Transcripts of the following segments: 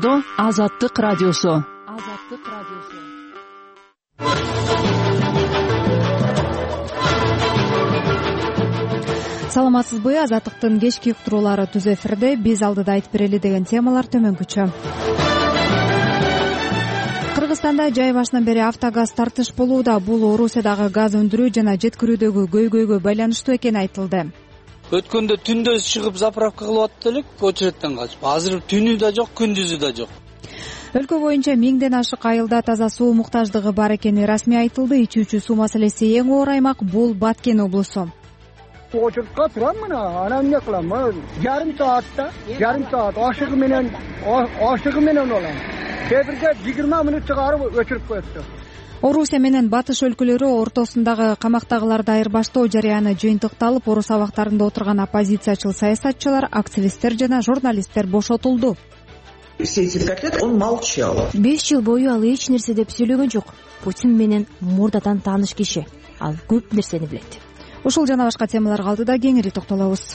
Токтоодо Азаттык радиосу. Саламатсызбы? Азаттыктын кечки уктуруулары түз эфирде. Биз алдыда айтып берели деген темалар төмөнкүчө. Кыргызстанда жай башынан бери автогаз тартыш болууда. Бул Орусиядагы газ өндүрүү жана жеткирүүдөгү көйгөйгө байланыштуу экени айтылды. Өткөндө түндө чыгып заправка кылып аттык элек, очередтен качып. Азыр түнү да жок, күндүзү да жок. Өлкө боюнча 1000ден ашык айылда таза суу муктаждыгы бар экени расмий айтылды. Ичүүчү суу маселеси эң оор аймак бул Баткен облусу. Очередке турам мына, анан эмне кылам? Жарым саат ашыгы менен олам. Кээ бирде 20 мүнөт чыгарып өчүрүп коётту. Орусия менен Батыш өлкөлөрү ортосундагы камактагыларды айырбаштоо жарыяны жыйынтыкталып, орус абактарында отурган оппозициячыл саясатчылар, активисттер жана журналисттер бошотулду. Все эти 5 лет он молчал. 5 жыл бою ал эч нерсе деп сүйлөгөн жок. Путин менен мурдатан тааныш киши. Ал көп нерсени билет. Ушул жана башка темаларга алдыда кеңири токтолобуз.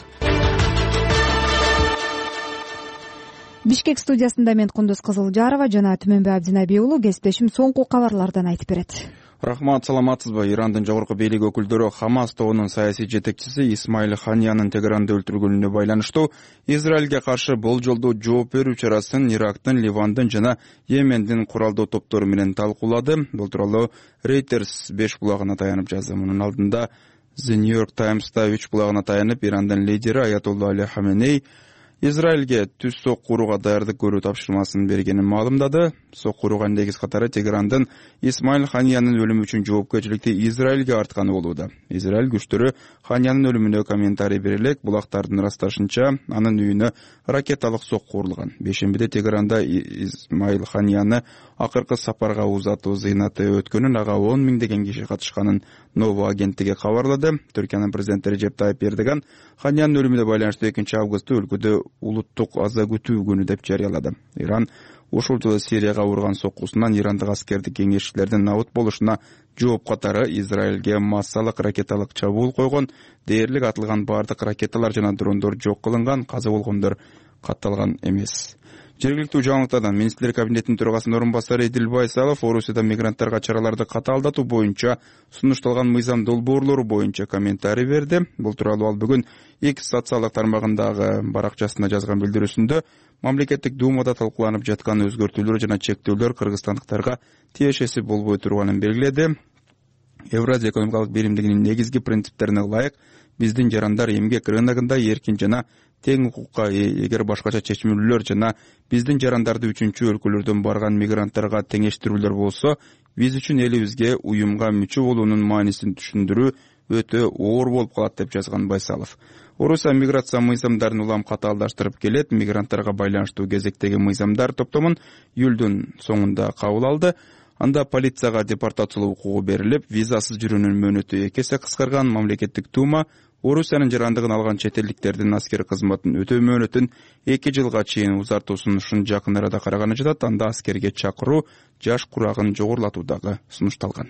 Бишкек студиясында мен Кундуз Кызылжарова жана Түмөнбай Абдинабий уулу, кесиптешим соңку кабарлардан айтып берет. Рахмат, саламатсызбы? Ирандын жогорку бийлик өкүлдөрү Хамас тобунун саясий жетекчиси Исмаил Ханиянын Тегеранда өлтүрүлгөнүнө байланыштуу Израилге каршы болжолдуу жооп берүү чарасын Ирактын, Ливандын жана Йемендин куралдуу топтору менен талкуулады. Бул тууралуу Reuters 5 булагына таянып жазды. Мунун алдында The New York Times'та 3 булагына таянып Ирандын лидери Аятолла Али Хаменей Израилге түз соккурууга даярдык көрүү тапшырмасын бергенин маалымдады. Соккурууга негиз катары Тегерандын Исмаил Ханиянын өлүмү үчүн жоопкерчиликти Израилге артканы болууда. Израиль күчтөрү Ханиянын өлүмүнө комментарий бере элек. Булактардын ырасташынча, анын үйүнө ракеталык сокку урулган. Бешембиде Тегеранда Исмаил Ханияны акыркы сапарга узатуу зыйнаты өткөнүн, ага 10 миңдеген киши катышканын Ново агенттиги кабарлады. Түркиянын президенти Режеп Тайип Эрдоган Ханиянын өлүмүнө байланыштуу 2-августу өлкөдө улуттук аза күтүү күнү деп жарыялады. Иран ушул жылы Сирияга урган соккусунан ирандык аскердик кеңешчилердин набыт болушуна жооп катары Израилге массалык ракеталык чабуул койгон. Дээрлик атылган бардык ракеталар жана дрондор жок кылынган, каза болгондор катталган эмес. Жергиликтүү жаңылыктардан Министрлер кабинетинин төрагасынын орун басары Эдил Байсалов Орусияда мигранттарга чараларды катаалдатуу боюнча сунушталган мыйзам долбоорлору боюнча комментарий берди. Бул тууралуу ал бүгүн X социалдык тармагындагы баракчасына жазган билдирүүсүндө мамлекеттик думада талкууланып жаткан өзгөртүүлөр жана чектөөлөр кыргызстандыктарга тиешеси болбой турганын белгиледи. Евразия экономикалык биримдигинин негизги принциптерине ылайык биздин жарандар эмгек рыногунда эркин жана тең укукка ээ. Эгер башкача чечимдүүлөр жана биздин жарандарды үчүнчү өлкөлөрдөн барган мигранттарга теңештирүүлөр болсо, биз үчүн элибизге уюмга мүчө болуунун маанисин түшүндүрүү өтө оор болуп калат деп жазган Байсалов. Орусия миграция мыйзамдарын улам катаалдаштырып келет. Мигранттарга байланыштуу кезектеги мыйзамдар топтомун июлдун соңунда кабыл алды. Анда полицияга депортациялоо укугу берилип, визасыз жүрүүнүн мөөнөтү 2 эсе кыскарган. Мамлекеттик дума Орусиянын жарандыгын алган чет элдиктердин аскер кызматын өтөө мөөнөтүн 2 жылга чейин узартуусун жакын арада караганы жатат. Анда аскерге чакыруу жаш курагын жогорулатуу дагы сунушталган.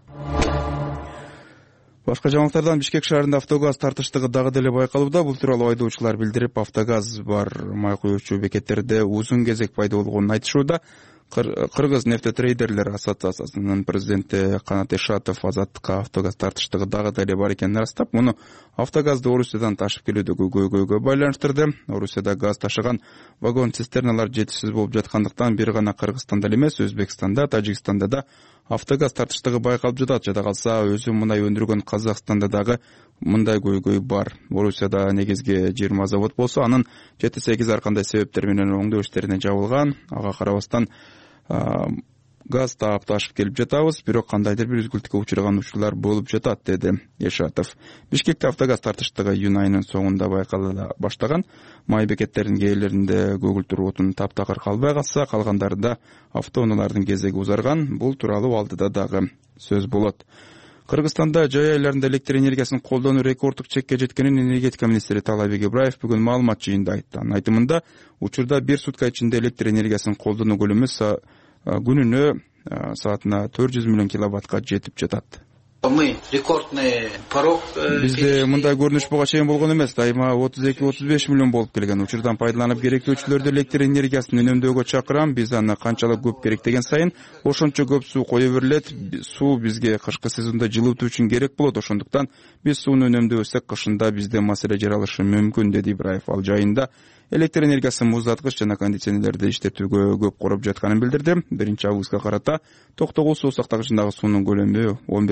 Башка жаңылыктардан Бишкек шаарында автогаз тартыштыгы дагы деле байкалууда. Бул тууралуу айдоочулар билдирип, автогаз бар май куюучу бекеттерде узун кезек пайда болгонун айтышууда. Кыргыз нефтетрейдерлер ассоциациясынын президенти Канат Ишатов Азаттыкка автогаз тартыштыгы дагы деле бар экенин ырастап, муну автогазды Орусиядан ташып келүүдөгү көйгөйгө байланыштырды. Орусияда газ ташыган вагон цистерналар жетишсиз болуп жаткандыктан бир гана Кыргызстанда эмес, Өзбекстанда, Тажикстанда да автогаз тартыштыгы байкалып жатат. Жада калса, өзү мундай өндүргөн Казакстанда дагы мындай көйгөй бар. Орусияда негизги 20 завод болсо, анын 7-8 ар кандай себептер менен оңдоо иштерине жабылган. Ага карабастан газ таап ташып келип жатабыз, бирок кандайдыр бир үзгүлтүккө учураган учурлар болуп жатат, деди Ишатов. Бишкекте автогаз тартыштыгы июнь айынын соңунда байкала баштаган. Май бекеттеринин кээрлеринде көгүлтүр отун таптакыр калбай калса, калгандарында автоунаалардын кезеги узарган. Бул тууралуу алдыда дагы сөз болот. Кыргызстанда жай айларында электр энергиясын колдонуу рекордтук чекке жеткенин энергетика министри Талабек Ибраев бүгүн маалымат жыйынында айтты. Анын айтымында, учурда 1 сутка ичинде электр энергиясын колдонуу көлөмү күнүнө саатына 400 миллион киловаттка жетип жатат. Мы рекордный порог. Бизде мындай көрүнүш буга чейин болгон эмес. Дайыма 32-35 миллион болуп келген. Учурдан пайдаланып керектөөчүлөрдү электр энергиясын үнөмдөөгө чакырам. Биз аны канчалык көп керек деген сайын ошончо көп суу кое берилет. Суу бизге кышкы сезондо жылытуу үчүн керек болот. Ошондуктан биз сууну үнөмдөбөсөк кышында бизде маселе жаралышы мүмкүн, деди Ибраев. Ал жайында электр энергиясын муздаткыч жана кондиционерлерди иштетүүгө көп короп жатканын билдирди. 1-августка карата Токтогул суу сактагычындагы суунун көлөмү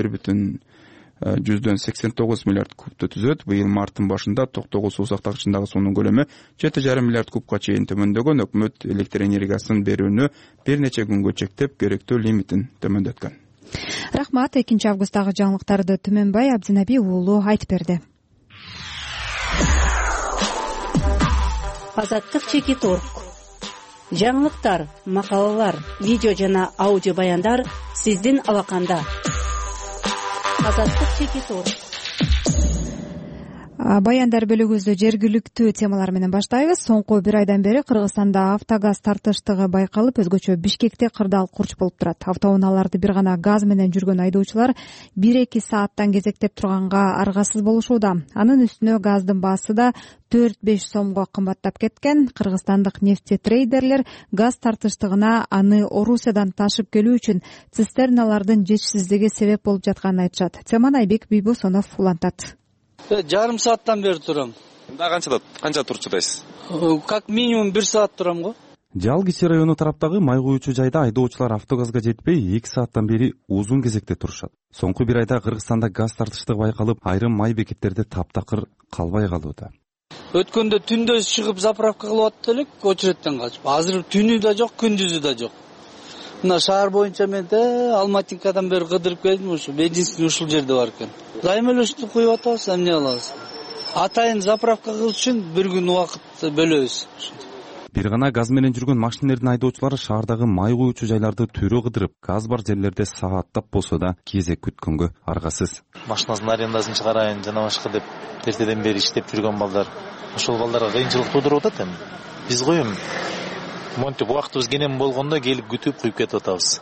11,89 миллиард кубту түзөт. Быйыл марттын башында Токтогул суу сактагычындагы суунун көлөмү 7,5 миллиард кубка чейин төмөндөгөн. Өкмөт электр энергиясын берүүнү бир нече күнгө чектеп, керектүү лимитин төмөндөткөн. Рахмат. 2-августтагы жаңылыктарды Түмөнбай Абдинаби уулу айтып берди. Азаттык Чекит.org. Жаңылыктар, макалалар, видео жана аудио баяндар сиздин алаканда. Азаттык Чекит.org. Баяндар бөлүгүбүздү жергиликтүү темалар менен баштайбыз. Соңку бир айдан бери Кыргызстанда автогаз тартыштыгы байкалып, өзгөчө Бишкекте кырдаал курч болуп турат. Автоунааларды бир гана газ менен жүргөн айдоочулар 1-2 сааттан кезектеп турганга аргасыз болушууда. Анын үстүнө газдын баасы да 4-5 сомго кымбаттап кеткен. Кыргызстандык нефтетрейдерлер газ тартыштыгына аны Орусиядан ташып келүү үчүн цистерналардын жетишсиздиги себеп болуп жатканын айтышат. Теманы Айбек Бийбосонов улантат. Жарым сааттан бери турам. Канча турчудайсыз? Как минимум 1 саат турам го. Жалгиси району тараптагы май куючу жайда айдоочулар автогазга жетпей 2 сааттан бери узун кезекте турушат. Соңку бир айда Кыргызстанда газ тартыштыгы байкалып, айрым май бекеттерде таптакыр калбай калууда. Өткөндө түндө чыгып заправка кылып аттык элек, очередтен качып. Азыр түнү да жок, күндүзү да жок. Мына шаар боюнча мен Алматинкадан бери кыдырып келдим, ушу бензин ушул жерде бар экен. Дайыма эле куюп атабыз, эмне кылабыз? Атайын заправка кылыш үчүн бир күн убакыт бөлөбүз. Бир гана газ менен жүргөн машинелердин айдоочулары шаардагы май куючу жайларды төрө кыдырып, газ бар жерлерде сааттап болсо да кезек күткөнгө аргасыз. Машинасын арендасын чыгарайын жана башка деп эртеден бери иштеп жүргөн балдар, ошол балдарга кыйынчылык туудуруп атат эми. Биз коем монтип убактыбыз кенен болгондо келип күтүп куюп кетип атабыз.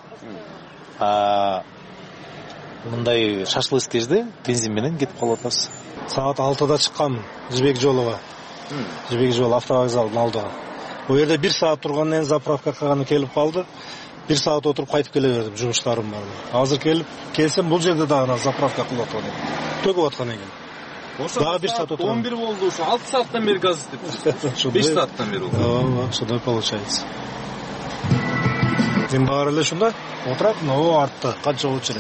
Мындай шашлык кезде бензин менен кетип калып атабыз. Саат 6-да чыккам Жибек жолуга. Жибек жол автовокзалдын алдыга. Бул жерде 1 саат тургандан кийин заправка кылганы келип калды. 1 саат отуруп кайтып келе бердим, жумуштарым бар. Азыр келсем бул жерде дагы заправка кылып аткан экен. Төгүп аткан экен. Дагы 1 саат отурам. 11 болду, ушу 6 сааттан бери газ иштеп. 5 сааттан бери болду. Ооба, ошондой получается. Мен баары эле ушунда отурат, но артта канча очередь.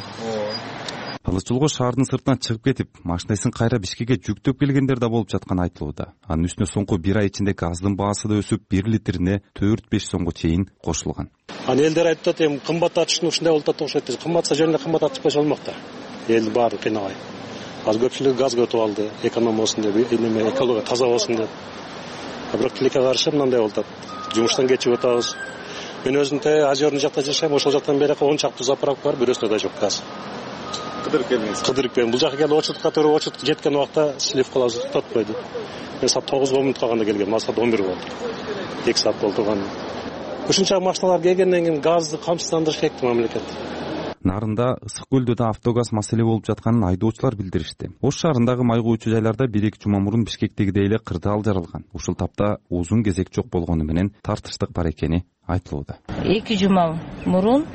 Алыс жолго шаардын сыртына чыгып кетип, машинасин кайра Бишкекке жүктөп келгендер да болуп жатканы айтылууда. Анын үстүнө соңку бир ай ичинде газдын баасы да өсүп, 1 литрине 4-5 сомго чейин кошулган. Элдер айтат, эми кымбаттатышын ушундай болуп атат окшойт. Кымбатса жөнүндө кымбаттатышпаса болмок да. Элди баары кыйнабай. Аз көпчүлүк газ көтүп алды, эконом болсун деп, экология таза болсун деп. Бирок тилекке каршы мындай болуп атат. Жумуштан кечип атабыз. Мен өзүм Ажордун жакта жашайм, ошол жактан бери 10 чакты заправка бар, бирөөсүндө да жок газ. Кыдырып келдиңиз. Кыдырып келдим. Бул жака келип очередке туруп, очеред жеткен убакта слив кылабыз, токтоп койду. Мен саат 9 минут калганда келгем, саат 11 болду. 2 саат болду турган. Ушунча машиналар келгенден кийин газды камсыздандырыш керек мамлекет. Нарында ысык көлдө да автогаз маселе болуп жатканын айдоочулар билдиришти. Ош шаарындагы май куючу жайларда 1-2 жума мурун Бишкектегидей эле кырдаал жаралган. Ушул тапта узун кезек жок болгону менен тартыштык бар экени айтылууда. 2 жума мурун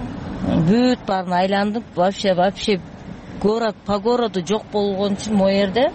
бүт баарын айландып, вообще город по городу жок болгон үчүн могу жерде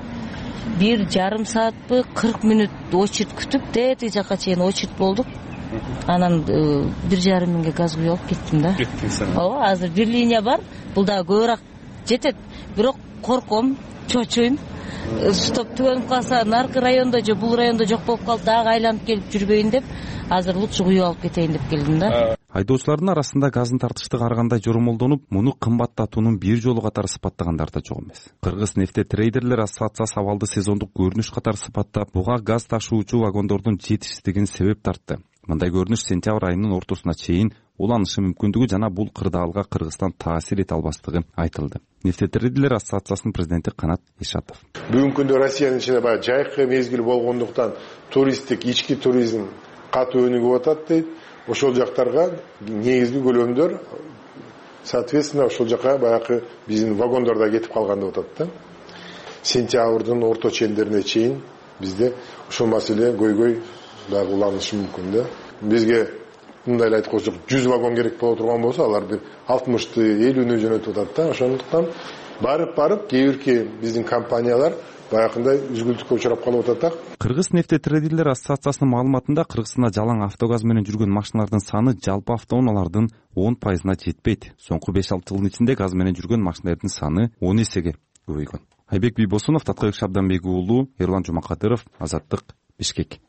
1,5 саатпы 40 мүнөт очередь күтүп, тетиги жака чейин очередь болдук. Анан 1,5 миңге газ куюп алып кеттим да. Ооба, азыр бир линия бар. Бул да көбүрөөк жетет. Бирок корком, чочуйм. Стоп түгөнүп калса, наркы райондо же бул райондо жок болуп калды, дагы айланып келип жүрбөйүн деп, азыр лучше куюп алып кетейин деп келдим да. Айдоочулардын арасында газдын тартыштыгы ар кандай жоромолдонуп, муну кымбаттатуунун бир жолу катары сыпаттагандар да жок эмес. Кыргыз нефтетрейдерлер ассоциациясы абалды сезондук көрүнүш катары сыпаттап, буга газ ташуучу вагондордун жетишсиздигин себеп тартты. Мындай көрүнүш сентябрь айынын ортосуна чейин уланышы мүмкүндүгү жана бул кырдаалга Кыргызстан таасир эте албастыгы айтылды. Нефтетрейдерлер ассоциациясынын президенти Канат Ишатов. Бүгүнкү күндө Россиянын ичинде баягы жайкы мезгил болгондуктан туристтик ички туризм катуу өнүгүп атат дейт. Ошол жактарга негизги көлөмдөр соответственно ошол жака баягы биздин вагондар да кетип калган деп атат да. Сентябрдын орто чендерине чейин бизде ушул маселе көйгөй дагы уланышы мүмкүн да. Бизге мындай айтып койсок 100 вагон керек боло турган болсо алар бир 60-ты 50-нү жөнөтүп атат да. Ошондуктан барып кээ бирки биздин компаниялар баягындай үзгүлтүккө учурап калып атат. Кыргыз нефтетрейдерлер ассоциациясынын маалыматында Кыргызстанда жалаң автогаз менен жүргөн машиналардын саны жалпы автоунаалардын 10%-на жетпейт. Соңку 5-6 жылдын ичинде газ менен жүргөн машиналардын саны 10 эсеге көбөйгөн. Айбек Бийбосунов, Таткыбек Шабданбек уулу, Эрлан Жумакадыров, Азаттык, Бишкек.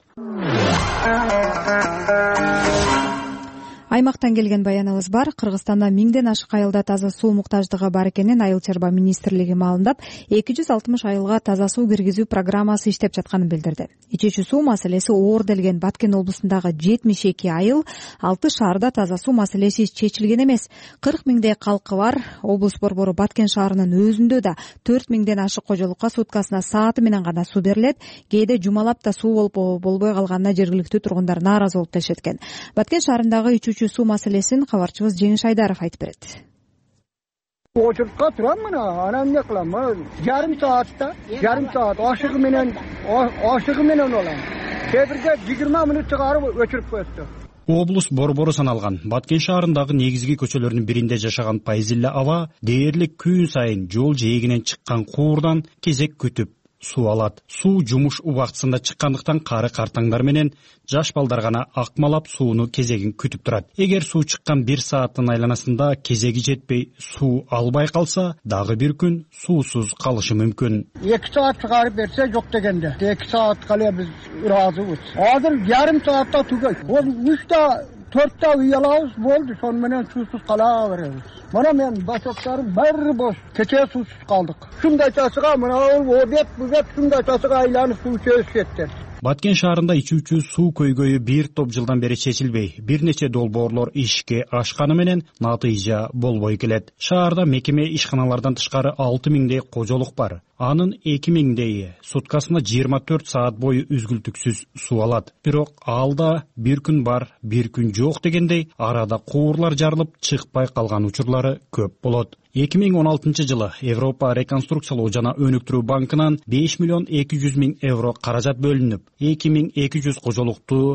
Аймактан келген баяныбыз бар. Кыргызстанда 1000ден ашык айылда таза суу муктаждыгы бар экенин Айыл чарба министрлиги маалымдап, 260 айылга таза суу киргизүү программасы иштеп жатканын билдирди. Ичүүчү суу маселеси оор делген Баткен облусундагы 72 айыл, 6 шаарда таза суу маселеси чечилген эмес. 40 миңдей калкы бар. Облус борбору Баткен шаарынын өзүндө да 4 миңден ашык кожолукка суткасына сааты менен гана суу берилет. Кээде жумалап да суу болбой калганына жергиликтүү тургундар нааразы болуп ташеткен. Баткен шаарындагы ичүүчү суу маселесин кабарчыбыз Жеңиш Айдаров айтып берет. Очуртка турам мына, анан эмне кылам? Жарым саат ашыгы менен олам. Кээ бирде 20 мүнөт чыгарып өчүрүп коёт. Облус борбору саналган Баткен шаарындагы негизги көчөлөрдүн биринде жашаган Пайзилла аба дээрлик күн сайын жол жээгинен чыккан куурдан кезек күтүп суу алат. Суу жумуш убактысында чыккандыктан кары картаңдар менен жаш балдар гана акмалап сууну кезегин күтүп турат. Эгер суу чыккан 1 сааттын айланасында кезеги жетпей суу албай калса, дагы бир күн суусуз калышы мүмкүн. 2 саат чыгарып берсе жок дегенде. 2 саатка эле биз ыраазыбыз. Азыр жарым саатта түгөйт. Ол 3та 4та үй алабыз болду, ошон менен суусуз кала беребиз. Мына мен башоктарым баары бош. Кече суусуз калдык. Шундай тасыга мына обед бугат шундай тасыга айланып суу чөйүп кетти. Баткен шаарында ичүүчү суу көйгөйү бир топ жылдан бери чечилбей, бир нече долбоорлор ишке ашканы менен натыйжа болбой келет. Шаарда мекеме ишканалардан тышкары 6 миңдей кожолук бар. Анын 2 миңдейи суткасына 24 саат бою үзгүлтүксүз суу алат. Бирок алда бир күн бар, бир күн жок дегендей арада куурлар жарылып чыкпай калган учурлары көп болот. 2016 жылы Европа реконструкциялоо жана өнүктүрүү банкынан 5 миллион 200 миң евро каражат бөлүнүп, 2200 кожолукту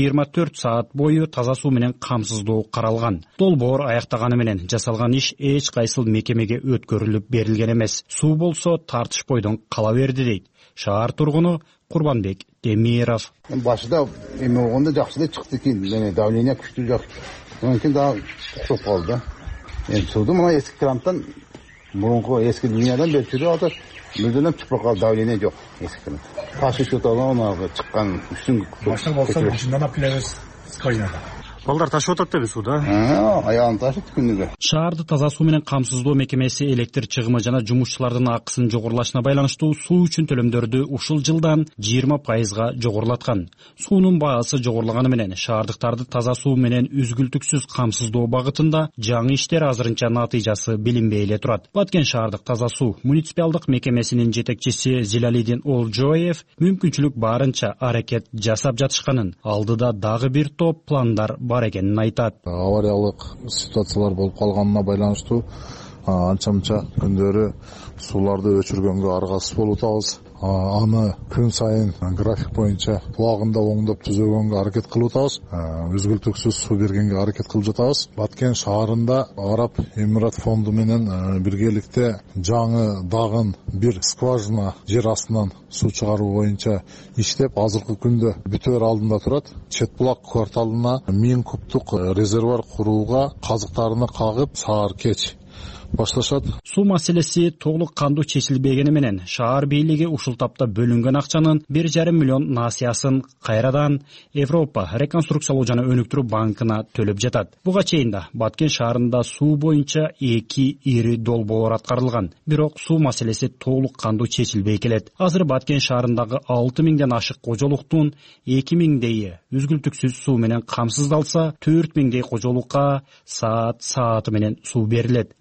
24 саат бою таза суу менен камсыздоо каралган. Долбоор аяктаганы менен жасалган иш эч кайсыл мекемеге өткөрүлүп берилген эмес. Суу болсо тартышпойдон кала берди дейт шаар тургуну Курбанбек Демиров. Башында эме болгондо жакшы да чыкты экен, менен давление күчтүү жок. Анан дагы токтоп калды. Суду мына эски кранттан мурунку эски линиядан берип жүрүп атат. Мүлдөн чыкпай калды, давление жок эски кран. Ташып өтөдөн чыккан үстүн машина болсо машинадан алып келебиз скважинада. Балдар ташып атат деби сууда? Аягын ташыт күнүгө. Шаарды таза суу менен камсыздоо мекемеси электр чыгымы жана жумушчулардын акысынын жогорулашына байланыштуу суу үчүн төлөмдөрдү ушул жылдан 20%га жогорулаткан. Суунун баасы жогорулаганы менен шаардыктарды таза суу менен үзгүлтүксүз камсыздоо багытында жаңы иштер азырынча натыйжасы билинбей эле турат. Баткен шаардык таза суу муниципалдык мекемесинин жетекчиси Зилалидин Олжоев мүмкүнчүлүк барынча аракет жасап жатышканын, алдыда дагы бир топ пландар бар экенин айтат. Авариялык ситуациялар болуп калганына байланыштуу анча-мынча күндөрү сууларды өчүргөнгө аргасыз болуп атабыз. Аны күн сайын график боюнча убагында оңдоп түзөгөнгө аракет кылып атабыз. Үзгүлтүксүз суу бергенге аракет кылып жатабыз. Баткен шаарында Араб Эмират фонду менен биргеликте жаңы дагын бир скважина жер астынан суу чыгаруу боюнча иштеп, азыркы күндө бүтөөр алдында турат. Четбулак кварталына 1000 кубтук резервуар курууга казыктарына кагып саар кеч башташат. Суу маселеси толук кандуу чечилбегени менен шаар бийлиги ушул тапта бөлүнгөн акчанын 1,5 миллион насыясын кайрадан Европа реконструкциялоо жана өнүктүрүү банкына төлөп жатат. Буга чейин да Баткен шаарында суу боюнча 2 ири долбоор аткарылган, бирок суу маселеси толук кандуу чечилбей келет. Азыр Баткен шаарындагы 6 миңден ашык кожолуктун 2 миңдейи үзгүлтүксүз суу менен камсыздалса, 4 миңдей кожолукка сааты менен суу берилет. Четки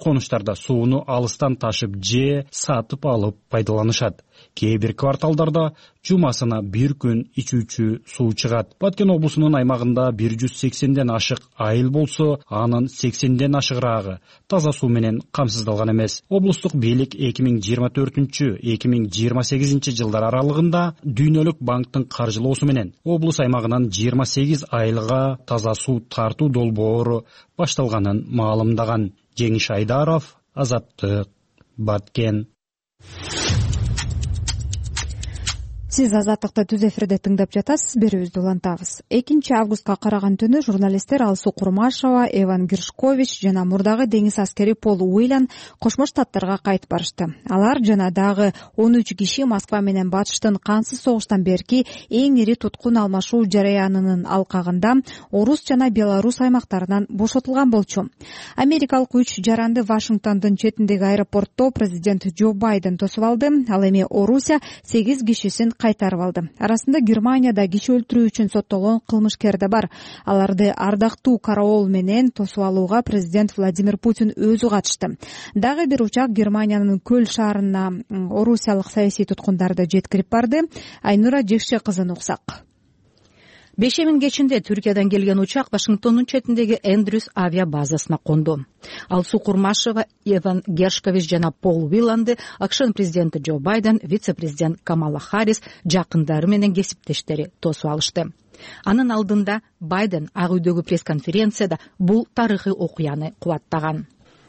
конуштарда сууну алыстан ташып же сатып алып пайдаланышат. Кээ бир кварталдарда жумасына бир күн ичүүчү суу чыгат. Баткен облусунун аймагында 180ден ашык айыл болсо, анын 80ден ашыгыраагы таза суу менен камсыздалган эмес. Облустук бийлик 2024-2028 жылдар аралыгында Дүйнөлүк банктын каржылоосу менен облус аймагынан 28 айылга таза суу тартуу долбоору башталганын маалымдаган. Жеңиш Айдаров, Азаттык, Баткен. Сиз Азаттыкты түз эфирде тыңдап жатасыз. Берүүбүздү улантабыз. 2 августка караган түнү журналисттер Алсуу Курмашева, Эван Гершкович жана мурдагы деңиз аскери Пол Уиллан Кошмо Штаттарга кайтып барышты. Алар жана дагы 13 киши Москва менен Батыштын кансыз согуштан берки эң ири туткун алмашуу жараянынын алкагында Орус жана Беларусь аймактарынан бошотулган болчу. Америкалык 3 жаранды Вашингтондун четиндеги аэропортто президент Джо Байден тосуп алды. Ал эми Орусия 8 кишисин кайтарып алды. Арасында Германияда киши өлтүрүү үчүн соттолгон кылмышкер да бар. Аларды ардактуу караол менен тосуп алууга президент Владимир Путин өзү катышты. Дагы бир учак Германиянын Көль шаарына орусиялык саясий туткундарды жеткирип барды. Айнура Жекше кызын уксак. Бешемин кечинде Түркиядан келген учак Вашингтондун четиндеги Эндрюс авиа базасына конду. Алсуу Курмашева, Эван Гершкович жана Пол Уилланды АКШнын президенти Джо Байден, вице-президент Камала Харрис жакындары менен кесиптештери тосуп алышты. Анын алдында Байден Ак үйдөгү пресс-конференцияда бул тарыхый окуяны кубаттаган.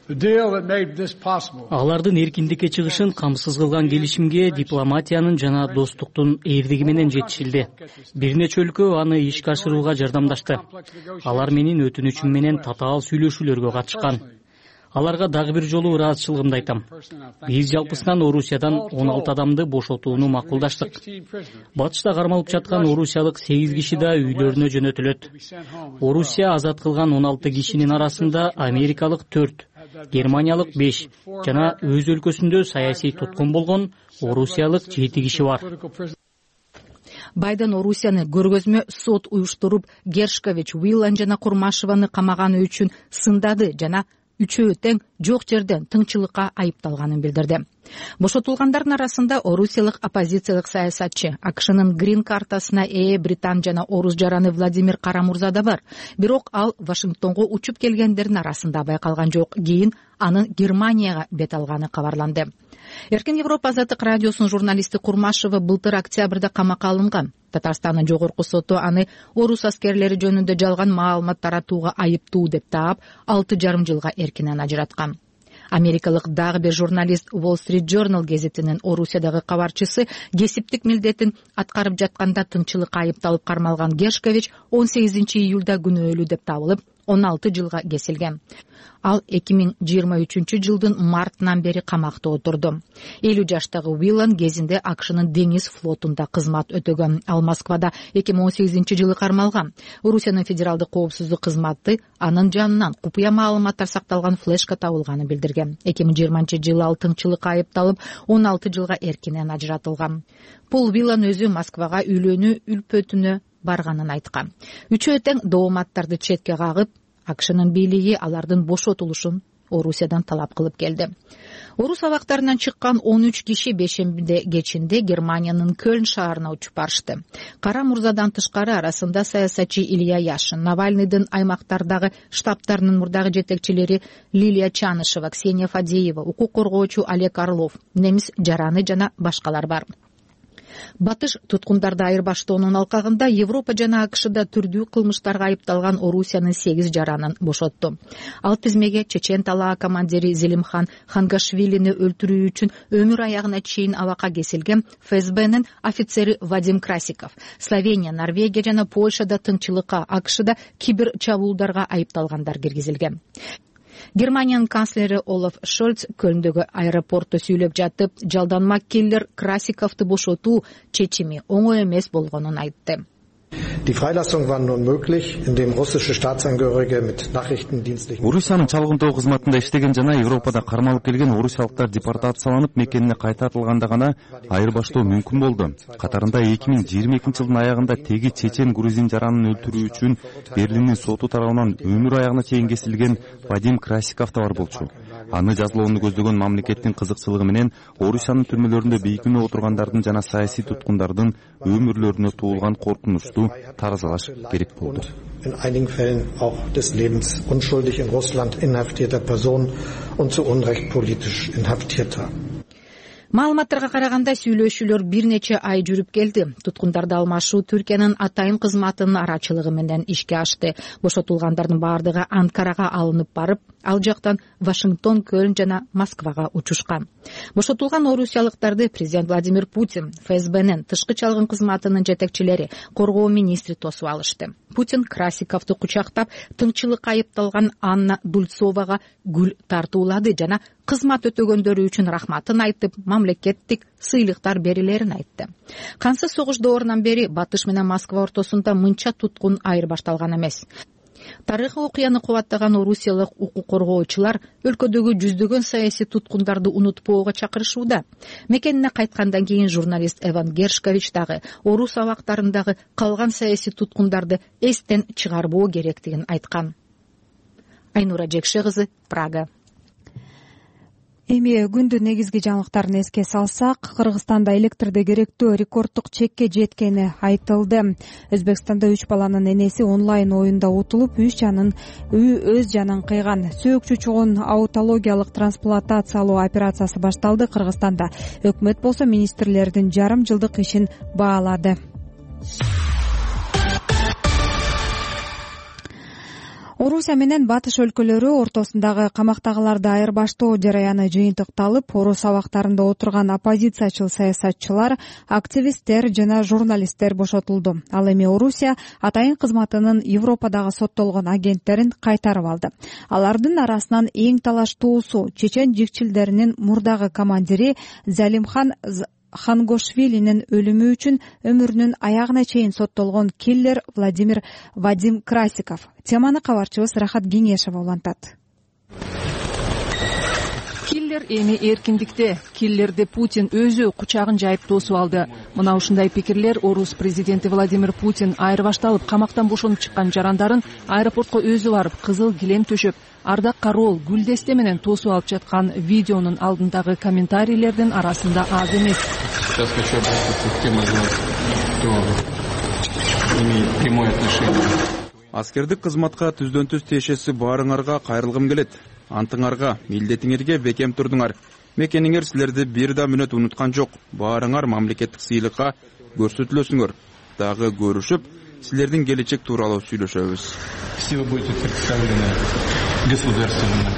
Алардын эркиндикке чыгышын камсыз кылган келишимге дипломатиянын жана достуктун эрдиги менен жетишилди. Бир нече өлкө аны ишке ашырууга жардамдашты. Алар менин өтүнүчүм менен татаал сүйлөшүүлөргө катышкан. Аларга дагы бир жолу ыраазычылыгымды айтам. Биз жалпысынан Орусиядан 16 адамды бошотууну макулдаштык. Батышта кармалып жаткан орусиялык 8 киши да үйлөрүнө жөнөтүлөт. Орусия азат кылган 16 кишинин арасында америкалык 4, германиялык 5 жана өз өлкөсүндө саясий туткун болгон орусиялык 7 киши бар. Байден Орусияны көргөзмө сот уюштуруп, Гершкович, Уиллан жана Курмашеваны камаганы үчүн сындады жана үчөө тең жок жерден тыңчылыкка айыпталганын билдирди. Бошотулгандардын арасында орусиялык оппозициялык саясатчы, АКШнын грин картасына ээ британ жана орус жараны Владимир Карамурза да бар. Бирок ал Вашингтонго учуп келгендердин арасында байкалган жок. Кийин анын Германияга бет алганы кабарланды. Эркин Европа Азаттык радиосунун журналисти Курмашева былтыр октябрда камакка алынган. Татарстандын жогорку соту аны орус аскерлери жөнүндө жалган маалымат таратууга айыптуу деп таап 6,5 жылга эркинен ажыраткан. Америкалык дагы бир журналист Wall Street Journal гезитинин Орусиядагы кабарчысы кесиптик милдетин аткарып жатканда тыңчылыкка айыпталып кармалган Гершкович 18 июлда күнөөлүү деп табылып 16 жылга кесилген. Ал 2023 жылдын мартынан бери камакта отурду. 50 жаштагы Уиллан кезинде АКШнын деңиз флотунда кызмат өтөгөн. Ал Москвада 2018 жылы кармалган. Орусиянын федералдык коопсуздук кызматы анын жанынан купуя маалыматтар сакталган флешка табылганын билдирген. 2020 жылы ал тыңчылыкка айыпталып 16 жылга эркинен ажыратылган. Пол Уиллан өзү Москвага үйлөнүү үлпөтүнө барганын айткан. Үчөө тең дооматтарды четке кагып, АКШнын бийлиги алардын бошотулушун Орусиядан талап кылып келди. Орус абактарынан чыккан 13 киши бешембиде кечинде Германиянын Көлн шаарына учуп барышты. Карамурзадан тышкары арасында саясатчы Илья Яшин, Навальныйдын аймактардагы штабтарынын мурдагы жетекчилери Лилия Чанышева, Ксения Фадеева, укук коргоочу Олег Орлов, немис жараны жана башкалар бар. Батыш туткундарды айырбаштоонун алкагында Европа жана АКШда түрдүү кылмыштарга айыпталган Орусиянын 8 жаранын бошотту. Ал тизмеге чечен талаа командири Зелимхан Хангашвилини өлтүрүү үчүн өмүр аягына чейин абакка кесилген ФСБнын офицери Вадим Красиков, Словения, Норвегия жана Польшада тыңчылыкка, АКШда кибер чабуулдарга айыпталгандар киргизилген. Германиянын канцлери Олаф Шольц Көлндөгү аэропортто сүйлөп жатып, жалданма киллер Красиковду бошотуу чечими оңой эмес болгонун айтты. Die Freilassung war nun möglich, indem russische Staatsangehörige mit nachrichtendienstlichen Орусиянын чалгындоо кызматында иштеген жана Европада кармалып келген орусиялыктар депортацияланып мекенине кайтартылганда гана айырбаштоо мүмкүн болду. Катарында 2022 жылдын аягында теги чечен грузин жаранын өлтүрүү үчүн Берлиндин соту тарабынан өмүр аягына чейин кесилген Вадим Красиков да бар болчу. Аны жазалоону көздөгөн мамлекеттин кызыкчылыгы менен Орусиянын түрмөлөрүндө бейкүнөө отургандардын жана саясий туткундардын өмүрлөрүнө туулган коркунучту таразалаш керек болду. In einigen Fällen auch des Lebens unschuldig in Russland inhaftierter Personen und zu Unrecht politisch Inhaftierter. Маалыматтарга караганда сүйлөшүүлөр бир нече ай жүрүп келди. Туткундарды алмашуу Түркиянын атайын кызматынын арачылыгы менен ишке ашты. Бошотулгандардын баардыгы Анкарага алынып барып, ал жактан Вашингтон, Көлн жана Москвага учушкан. Бошотулган орусиялыктарды президент Владимир Путин, ФСБнын тышкы чалгын кызматынын жетекчилери, коргоо министри тосуп алышты. Путин Красиковду кучактап, тыңчылыкка айыпталган Анна Дульцовага гүл тартуулады жана кызмат өтөгөндөрү үчүн рахматын айтып, мамлекеттик сыйлыктар берилерин айтты. Кансыз согуш доорунан бери Батыш менен Москва ортосунда мынча туткун айырбашталган эмес. Тарыхый окуяны кубаттаган орусиялык укук коргоочулар өлкөдөгү жүздөгөн саясий туткундарды унутпоого чакырышууда. Мекенине кайткандан кийин журналист Эван Гершкович дагы орус абактарындагы калган саясий туткундарды эстен чыгарбоо керектигин айткан. Айнура Жекше кызы, Прага. Эми күндүн негизги жаңылыктарын эске салсак, Кыргызстанда электрди керектөө рекорддук чекке жеткени айтылды. Өзбекстанда 3 баланын энеси онлайн оюнда утулуп, өз жанын кыйган. Сөөк чучугун аутологиялык трансплантациялоо операциясы башталды. Кыргызстанда өкмөт болсо министрлердин жарым жылдык ишин баалады. Орусия менен Батыш өлкөлөрү ортосундагы камактагыларды айырбаштоо жараяны жыйынтыкталып, орус абактарында отурган оппозициячыл саясатчылар, активисттер жана журналисттер бошотулду. Ал эми Орусия атайын кызматынын Европадагы соттолгон агенттерин кайтарып алды. Алардын арасынан эң талаштуусу чечен жикчилдеринин мурдагы командири Залимхан Хангошвилинин өлүмү үчүн өмүрүнүн аягына чейин соттолгон киллер Вадим Красиков. Теманы кабарчыбыз Рахат Кеңешева улантат. Киллер эми эркиндикте. Киллерди Путин өзү кучагын жайып тосуп алды. Мына ушундай пикирлер орус президенти Владимир Путин айырбашталып камактан бошонуп чыккан жарандарын аэропортко өзү барып, кызыл килем төшөп, ардак кароол гүлдесте менен тосуп алып жаткан видеонун алдындагы комментарийлердин арасында аз эмес. Сейчас хочу обратиться к тем из вас, кто имеет прямое отношение. Аскердик кызматка түздөн-түз тиешеси баарыңарга кайрылгым келет. Антыңарга, милдетиңерге бекем турдуңар. Мекениңер силерди бир да мүнөт унуткан жок. Баарыңар мамлекеттик сыйлыкка көрсөтүлөсүңөр. Дагы көрүшүп, силердин келечек тууралуу сүйлөшөбүз. Все вы будете представлены государственным.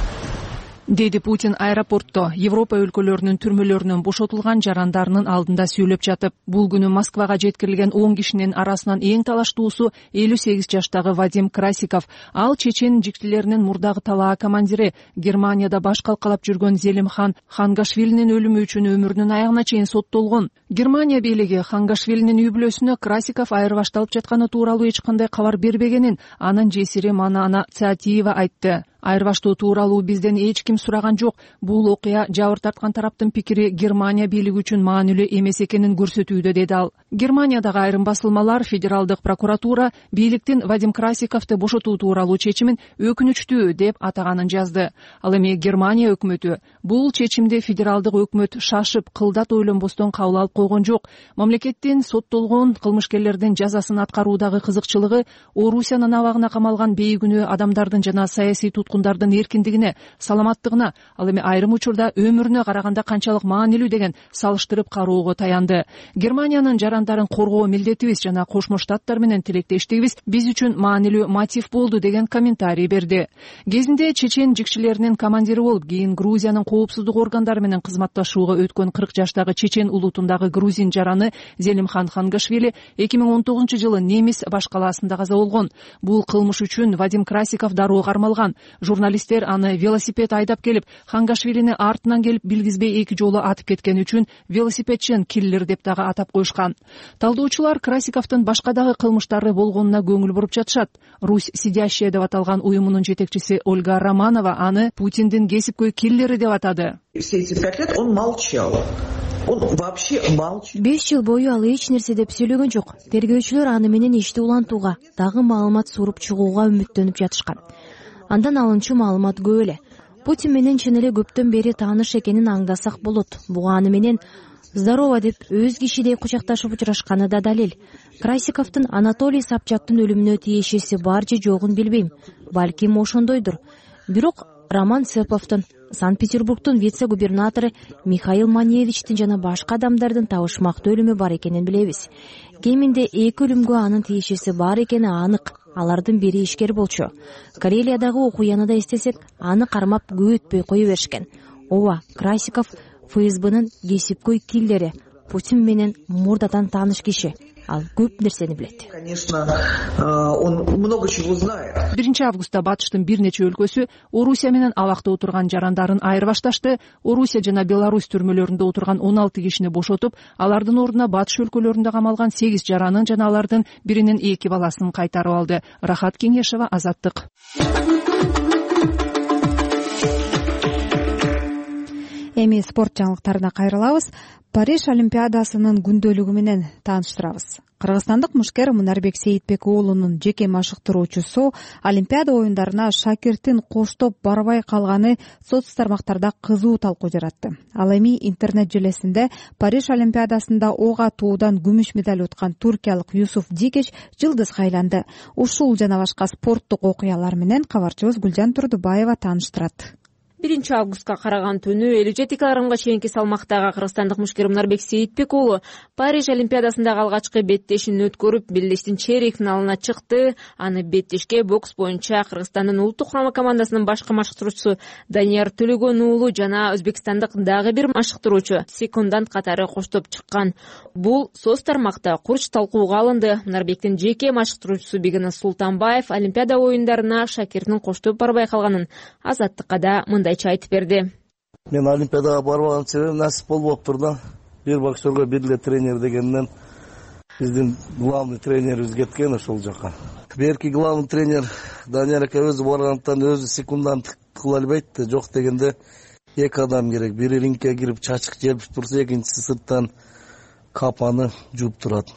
Деди Путин аэропортто Европа өлкөлөрүнүн түрмөлөрүнөн бошотулган жарандарынын алдында сүйлөп жатып. Бул күнү Москвага жеткирилген 10 кишинин арасынан эң талаштуусу 58 жаштагы Вадим Красиков. Ал чечен жиктилеринин мурдагы талаа командири. Германияда баш калкалап жүргөн Залимхан Хангошвилинин өлүмү үчүн өмүрүнүн аягына чейин соттолгон. Германия бийлиги Хангошвилинин үй-бүлөсүнө Красиков айырбашталып жатканы тууралуу эч кандай кабар бербегенин анын жесири Манана Цаатиева айтты. Айырбаштоо тууралуу бизден эч ким сураган жок. Бул окуя жабыр тарткан тараптын пикири Германия бийлиги үчүн маанилүү эмес экенин көрсөтүүдө, деди ал. Германиядагы айрым басылмалар федералдык прокуратура бийликтин Вадим Красиковду бошотуу тууралуу чечимин өкүнүчтүү деп атаганын жазды. Ал эми Германия өкмөтү бул чечимди федералдык өкмөт шашып, кылдат ойлонбостон кабыл алып койгон жок. Мамлекеттин соттолгон кылмышкерлердин жазасын аткаруудагы кызыкчылыгы Орусиянын абагына камалган бейкүнөө адамдардын жана саясий туткундардын эркиндигине, саламаттыгына, ал эми айрым учурда өмүрүнө караганда канчалык маанилүү деген салыштырып кароого таянды. Германиянын жарандарын коргоо милдетибиз жана Кошмо Штаттар менен тилектештигибиз биз үчүн маанилүү мотив болду деген комментарий берди. Кезинде чечен жикчилеринин командири болуп, кийин Грузиянын коопсуздук органдары менен кызматташууга өткөн 40 жаштагы чечен улутундагы грузин жараны Залимхан Хангошвили 2019 жылы Немис баш калаасында каза болгон. Бул кылмыш үчүн Вадим Красиков дароо кармалган. Журналисттер аны велосипед айдап келип, Хангошвилини артынан келип билгизбей 2 жолу атып кеткени үчүн велосипедчен киллер деп дагы атап коюшкан. Талдоочулар Красиковдун башка дагы кылмыштары болгонуна көңүл буруп жатышат. Русь сидящая деп аталган уюмунун жетекчиси Ольга Романова аны Путиндин кесипкөй киллери деп атады. Все эти 5 лет он молчал. Он вообще молчит. 5 жыл бою ал эч нерсе деп сүйлөгөн жок. Тергөөчүлөр аны менен ишти улантууга, дагы маалымат суруп чыгууга үмүттөнүп жатышкан. Андан алынчу маалымат көп эле. Путин менен чын эле көптөн бери тааныш экенин аңдасак болот. Буга аны менен здорово деп өз кишидей кучакташып учурашканы да далил. Красиковдун Анатолий Собчактын өлүмүнө тиешеси бар же жогун билбейм. Балким ошондойдур. Бирок Роман Цеповдун, Санкт-Петербургдун вице-губернатору Михаил Маневичтин жана башка адамдардын табышмактуу өлүмү бар экенин билебиз. Кеминде 2 өлүмгө анын тиешеси бар экени анык. Алардын бири ишкер болчу. Карелиядагы окуяны да эстесек, аны кармап көп өтпөй кое беришкен. Ооба, Красиков ФСБнын кесипкөй киллери, Путин менен мурдадан тааныш киши. Ал көп нерсени билет. Конечно, он много чего знает. 1 августта батыштын бир нече өлкөсү Орусия менен абакта отурган жарандарын айырып башташты. Орусия жана Беларусь түрмөлөрүндө отурган 16 кишини бошотуп, алардын ордуна батыш өлкөлөрүндө камалган 8 жаранын жана алардын биринин 2 баласын кайтарып алды. Рахат Кеңешева, Азаттык. Эми спорт жаңылыктарына кайрылабыз. Париж Олимпиадасынын күндөлүгү менен тааныштырабыз. Кыргызстандык мушкер Мунарбек Сейитбек уулунун жеке машыктыруучусу Олимпиада оюндарына шакиртин коштоп барбай калганы соц тармактарда кызуу талкуу жаратты. Ал эми интернет желесинде Париж Олимпиадасында ок атуудан күмүш медаль уткан туркиялык Юсуф Дикеч жылдызга айланды. Ушул жана башка спорттук окуялар менен кабарчыбыз Гүлжан Турдубаева тааныштырат. 1 августка караган түнү 57 килограммга чейинки салмактагы кыргызстандык мушкер Мунарбек Сейитбек уулу Париж Олимпиадасындагы алгачкы беттешин өткөрүп, белдештин чейрек финалына чыкты. Аны беттешке бокс боюнча Кыргызстандын улуттук курама командасынын башкы машыктыруучусу Данияр Төлөгөн уулу жана өзбекстандык дагы бир машыктыруучу секундант катары коштоп чыккан. Бул соц тармакта курч талкууга алынды. Мунарбектин жеке машыктыруучусу Бегина Султанбаев Олимпиада оюндарына шакиртин коштоп барбай калганын Азаттыкка да мындайча айтып берди. Мен Олимпиадага барбаган себебим насип болуптур да. Бир боксерге бир эле тренер дегенден биздин главный тренерибиз кеткен ошол жака. Берки главный тренер Данияр ака өзү баргандыктан өзү секундант кыла албайт да, жок дегенде 2 адам керек. Бири рингке кирип чачык желпип турса, экинчиси сырттан капаны жууп турат.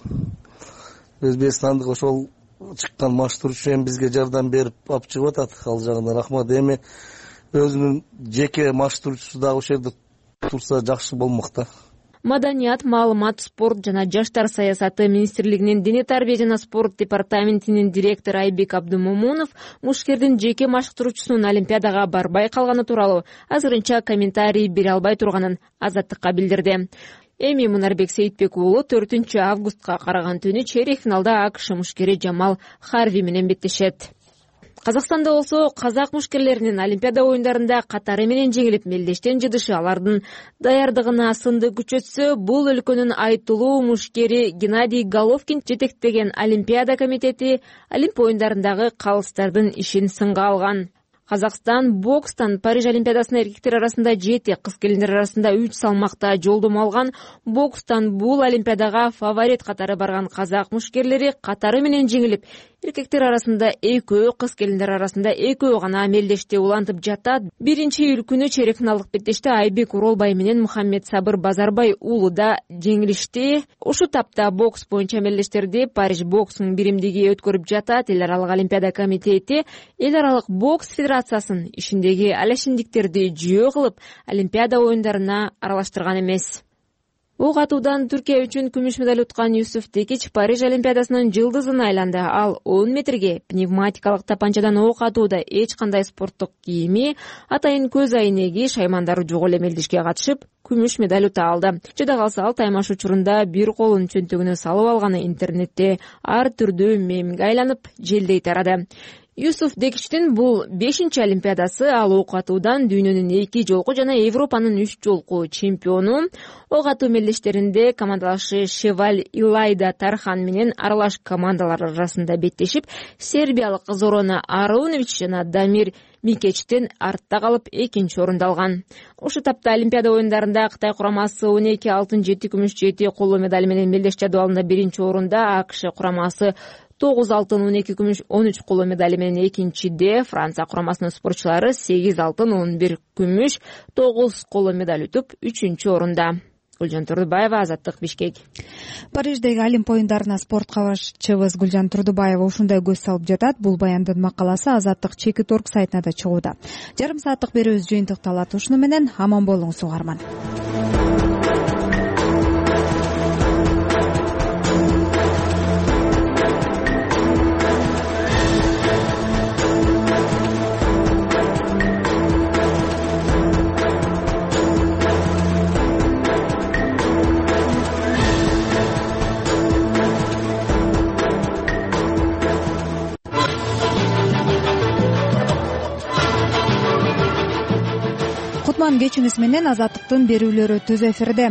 Өзбекстандык ошол чыккан машыктыруучу эми бизге жардам берип алып чыгып атат. Ал жагына рахмат. Эми өзүнүн жеке машыктыруучусу дагы ошол жерде турса жакшы болмок да. Маданият, маалымат, спорт жана жаштар саясаты министрлигинин дене тарбия жана спорт департаментинин директору Айбек Абдумомунов мушкердин жеке машыктыруучусунун Олимпиадага барбай калганы тууралуу азырынча комментарий бере албай турганын Азаттыкка билдирди. Эми Мунарбек Сейитбек уулу 4 августка караган түнү чейрек финалда АКШ мушкери Джамал Харви менен беттешет. Казакстанда болсо казак мушкерлеринин Олимпиада оюндарында катары менен жеңилип мелдештен жыдышы алардын даярдыгына сынды күчөтсө, бул өлкөнүн айтылуу мушкери Геннадий Головкин жетектеген Олимпиада комитети Олимп оюндарындагы калыстардын ишин сынга алган. Казакстан бокстан Париж Олимпиадасына эркектер арасында 7, кыз келиндер арасында 3 салмакта жолдомо алган. Бокстан бул Олимпиадага фаворит катары барган казак мушкерлери катары менен жеңилип, эркектер арасында 2, кыз келиндер арасында 2 гана мелдеште улантып жатат. 1-июль күнү чейрек финалдык беттеште Айбек Уролбай менен Мухаммед Сабыр Базарбай уулу да жеңилишти. Ушул тапта бокс боюнча мелдештерди Париж боксунун биримдиги өткөрүп жатат. Эл аралык Олимпиада комитети эл аралык бокс федерациясын ишиндеги алешиндиктерди жүйө кылып Олимпиада оюндарына аралаштырган эмес. Ок атуудан Түркия үчүн күмүш медаль уткан Юсуф Дикеч Париж Олимпиадасынын жылдызына айланды. Ал 10 метрге пневматикалык тапанчадан ок атууда эч кандай спорттук кийими, атайын көз айнеги, шаймандары жок эле мелдешке катышып, күмүш медаль ута алды. Жада калса ал таймаш учурунда бир колун чөнтөгүнө салып алганы интернетте ар түрдүү мемге айланып, желдей тарады. Юсуф Дикечтин бул 5-чи Олимпиадасы. Ал ок атуудан дүйнөнүн 2 жолку жана Европанын 3 жолку чемпиону. Ок атуу мелдештеринде командалашы Шеваль Илайда Тархан менен аралаш командалар арасында беттешип, сербиялык Зорона Арунович жана Дамир Микечтен артта калып 2-чи орунду алган. Ошол тапта Олимпиада оюндарында Кытай курамасы 12 алтын, 7 күмүш, 7 коло медаль менен мелдеш жадыбалында 1-чи орунда, АКШ курамасы 9 алтын, 12 күмүш, 13 коло медали менен экинчиде, Франция курамасынын спортчулары 8 алтын, 11 күмүш, 9 коло медаль утуп 3-чү орунда. Гүлжан Турдубаева, Азаттык, Бишкек. Париждеги Олимп оюндарына спорт кабарчыбыз Гүлжан Турдубаева ушундай көз салып жатат. Бул баяндын макаласы Азаттык Чеки.org сайтына да чыгууда. Жарым сааттык берүүбүз жыйынтыкталат ушуну менен. Аман болуңуз угарман. Кутман кечиңиз менен Азаттыктын берүүлөрү түз эфирде.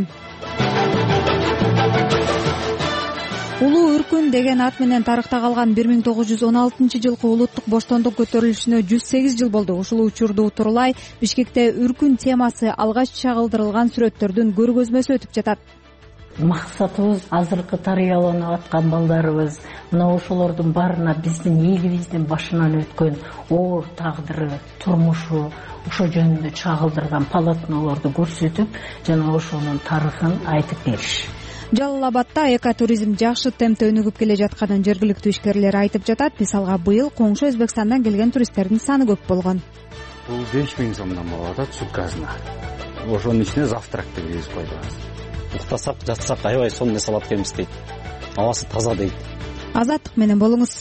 Улуу үркүн деген ат менен тарыхта калган 1916-жылкы улуттук боштондук көтөрүлүшүнө 108 жыл болду. Ушул учурду утурлай Бишкекте үркүн темасы алгач чагылдырылган сүрөттөрдүн көргөзмөсү өтүп жатат. Максатыбыз азыркы тарыяланып аткан балдарыбыз мына ошолордун баарына биздин элибиздин башынан өткөн оор тагдыры, турмушу ошо жөнүндө чагылдырган полотнолорду көрсөтүп, жана ошонун тарыхын айтып бериш. Жалал Абадда экотуризм жакшы темпте өнүгүп келе жатканын жергиликтүү ишкерлер айтып жатат. Мисалга, быйыл коңшу Өзбекстандан келген туристтердин саны көп болгон. Бул 5000 сомдон болот суткасына. Ошонун ичине завтрак киргизип койдук. Уктасак, жатсак аябай сонун нерсе алып келебиз дейт. Абасы таза дейт. Азаттык менен болуңуз.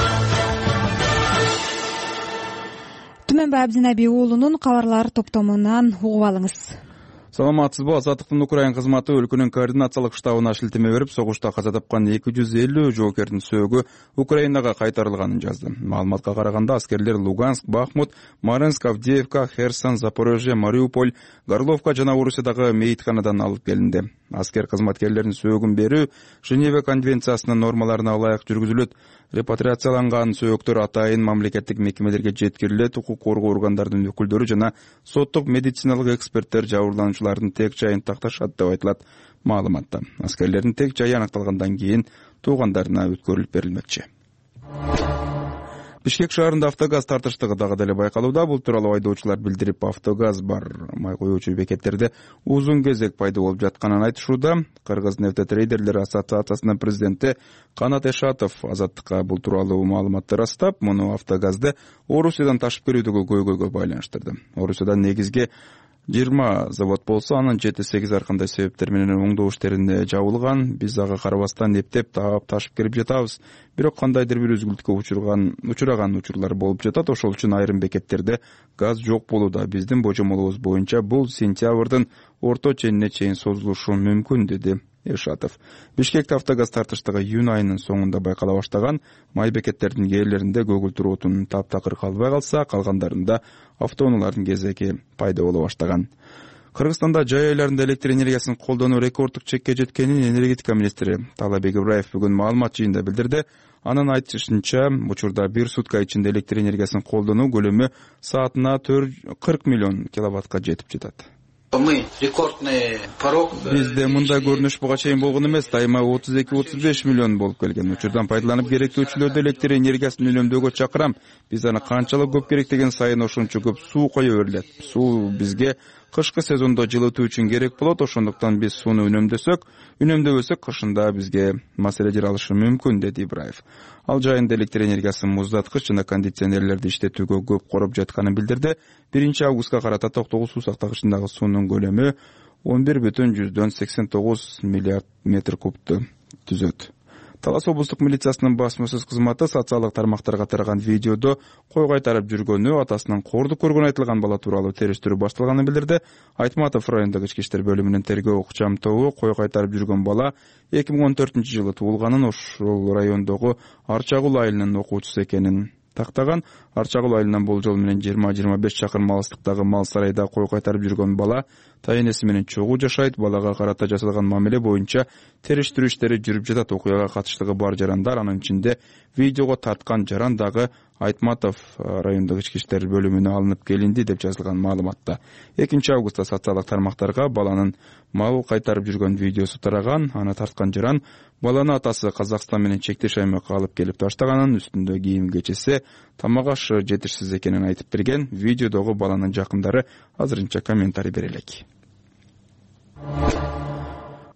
Түмөнбай Абдинаби уулунун кабарлар топтомунан угуп алыңыз. Саламатсызбы? Азаттыктын Украин кызматы өлкөнүн координациялык штабына шилтеме берип, согушта каза тапкан 250 жоокердин сөөгү Украинага кайтарылганын жазды. Маалыматка караганда, аскерлер Луганск, Бахмут, Маринск, Авдеевка, Херсон, Запорожье, Мариуполь, Горловка жана Орусиядагы мейитканадан алып келинди. Аскер кызматкерлердин сөөгүн берүү Женева конвенциясынын нормаларына ылайык жүргүзүлөт. Репатриацияланган сөөгдөр атайын мамлекеттик мекемелерге жеткирилет. Укук коргоо органдарынын өкүлдөрү жана соттук медициналык эксперттер жабырлануучулардын тек жайын такташат деп айтылат маалыматта. Аскерлердин тек жайы аныкталгандан кийин туугандарына өткөрүлүп берилмекчи. Бишкек шаарында автогаз тартыштыгы дагы деле байкалууда. Бул тууралуу айдоочулар билдирип, автогаз бар май коюучу бекеттерде узун кезек пайда болуп жатканын айтышууда. Кыргыз нефтетрейдерлер ассоциациясынын президенти Канат Эшатов Азаттыкка бул тууралуу маалыматты растап, муну автогазды Орусиядан ташып келүүдөгү көйгөйгө байланыштырды. Орусияда негизги 20 завод болсо, анын 7-8 ар кандай себептер менен оңдоо иштерине жабылган. Биз ага карабастан эптеп таап ташып келип жатабыз. Бирок кандайдыр бир үзгүлтүккө учураган учурлар болуп жатат. Ошол үчүн айрым бекеттерде газ жок болууда. Биздин божомолубуз боюнча бул сентябрдын орто ченине чейин созулушу мүмкүн, деди Эшатов. Бишкекте автогаз тартыштыгы июнь айынын соңунда байкала баштаган. Май бекеттердин кээрлеринде көгүлтүр отун таптакыр калбай калса, калгандарында автоунаалардын кезеги пайда боло баштаган. Кыргызстанда жай айларында электр энергиясын колдонуу рекорддук чекке жеткенин энергетика министри Талабек Ибраев бүгүн маалымат жыйында билдирди. Анын айтышынча, учурда бир сутка ичинде электр энергиясын колдонуу көлөмү саатына 40 миллион киловаттка жетип жатат. Мы рекордный порог. Бизде мындай көрүнүш буга чейин болгон эмес, дайыма 32-35 миллион болуп келген. Учурдан пайдаланып керектөөчүлөрдү электр энергиясын үнөмдөөгө чакырам. Биз аны канчалык көп керек деген сайын ошончо көп суу кое берилет. Суу бизге кышкы сезондо жылытуу үчүн керек болот. Ошондуктан биз сууну үнөмдөбөсөк кышында бизге маселе жаралышы мүмкүн, деди Ибраев. Ал жайында электр энергиясын муздаткыч жана кондиционерлерди иштетүүгө көп короп жатканын билдирди. 1-августка карата токтогул суу сактагычындагы суунун көлөмү 11,89 миллиард метр кубту түзөт. Талас облустук милициясынын басмасөз кызматы социалдык тармактарга тараган видеодо кой кайтарып жүргөнү, атасынын кордук көргөнү айтылган бала тууралуу териштирүү башталганын билдирди. Айтматов райондук ички иштер бөлүмүнүн тергөө укчам тобу кой кайтарып жүргөн бала 2014-жылы туулганын, ошол райондогу Арчагул айылынын окуучусу экенин тактаган. Арчагул айылынан болжол менен 20-25 чакырым алыстыктагы мал сарайда кой кайтарып жүргөн бала тайенеси менен чогуу жашайт. Балага карата жасалган мамиле боюнча териштирүү иштери жүрүп жатат. Окуяга катыштыгы бар жарандар, анын ичинде видеого тарткан жаран дагы Айтматов райондук ички иштер бөлүмүнө алынып келинди деп жазылган маалыматта. 2-августта социалдык тармактарга баланын мал кайтарып жүргөн видеосу тараган. Аны тарткан жаран баланы атасы Казакстан менен чектеш аймакка алып келип таштаганын, үстүндө кийим кечеси тамак ашы жетишсиз экенин айтып берген. Видеодогу баланын жакындары азырынча комментарий бере элек.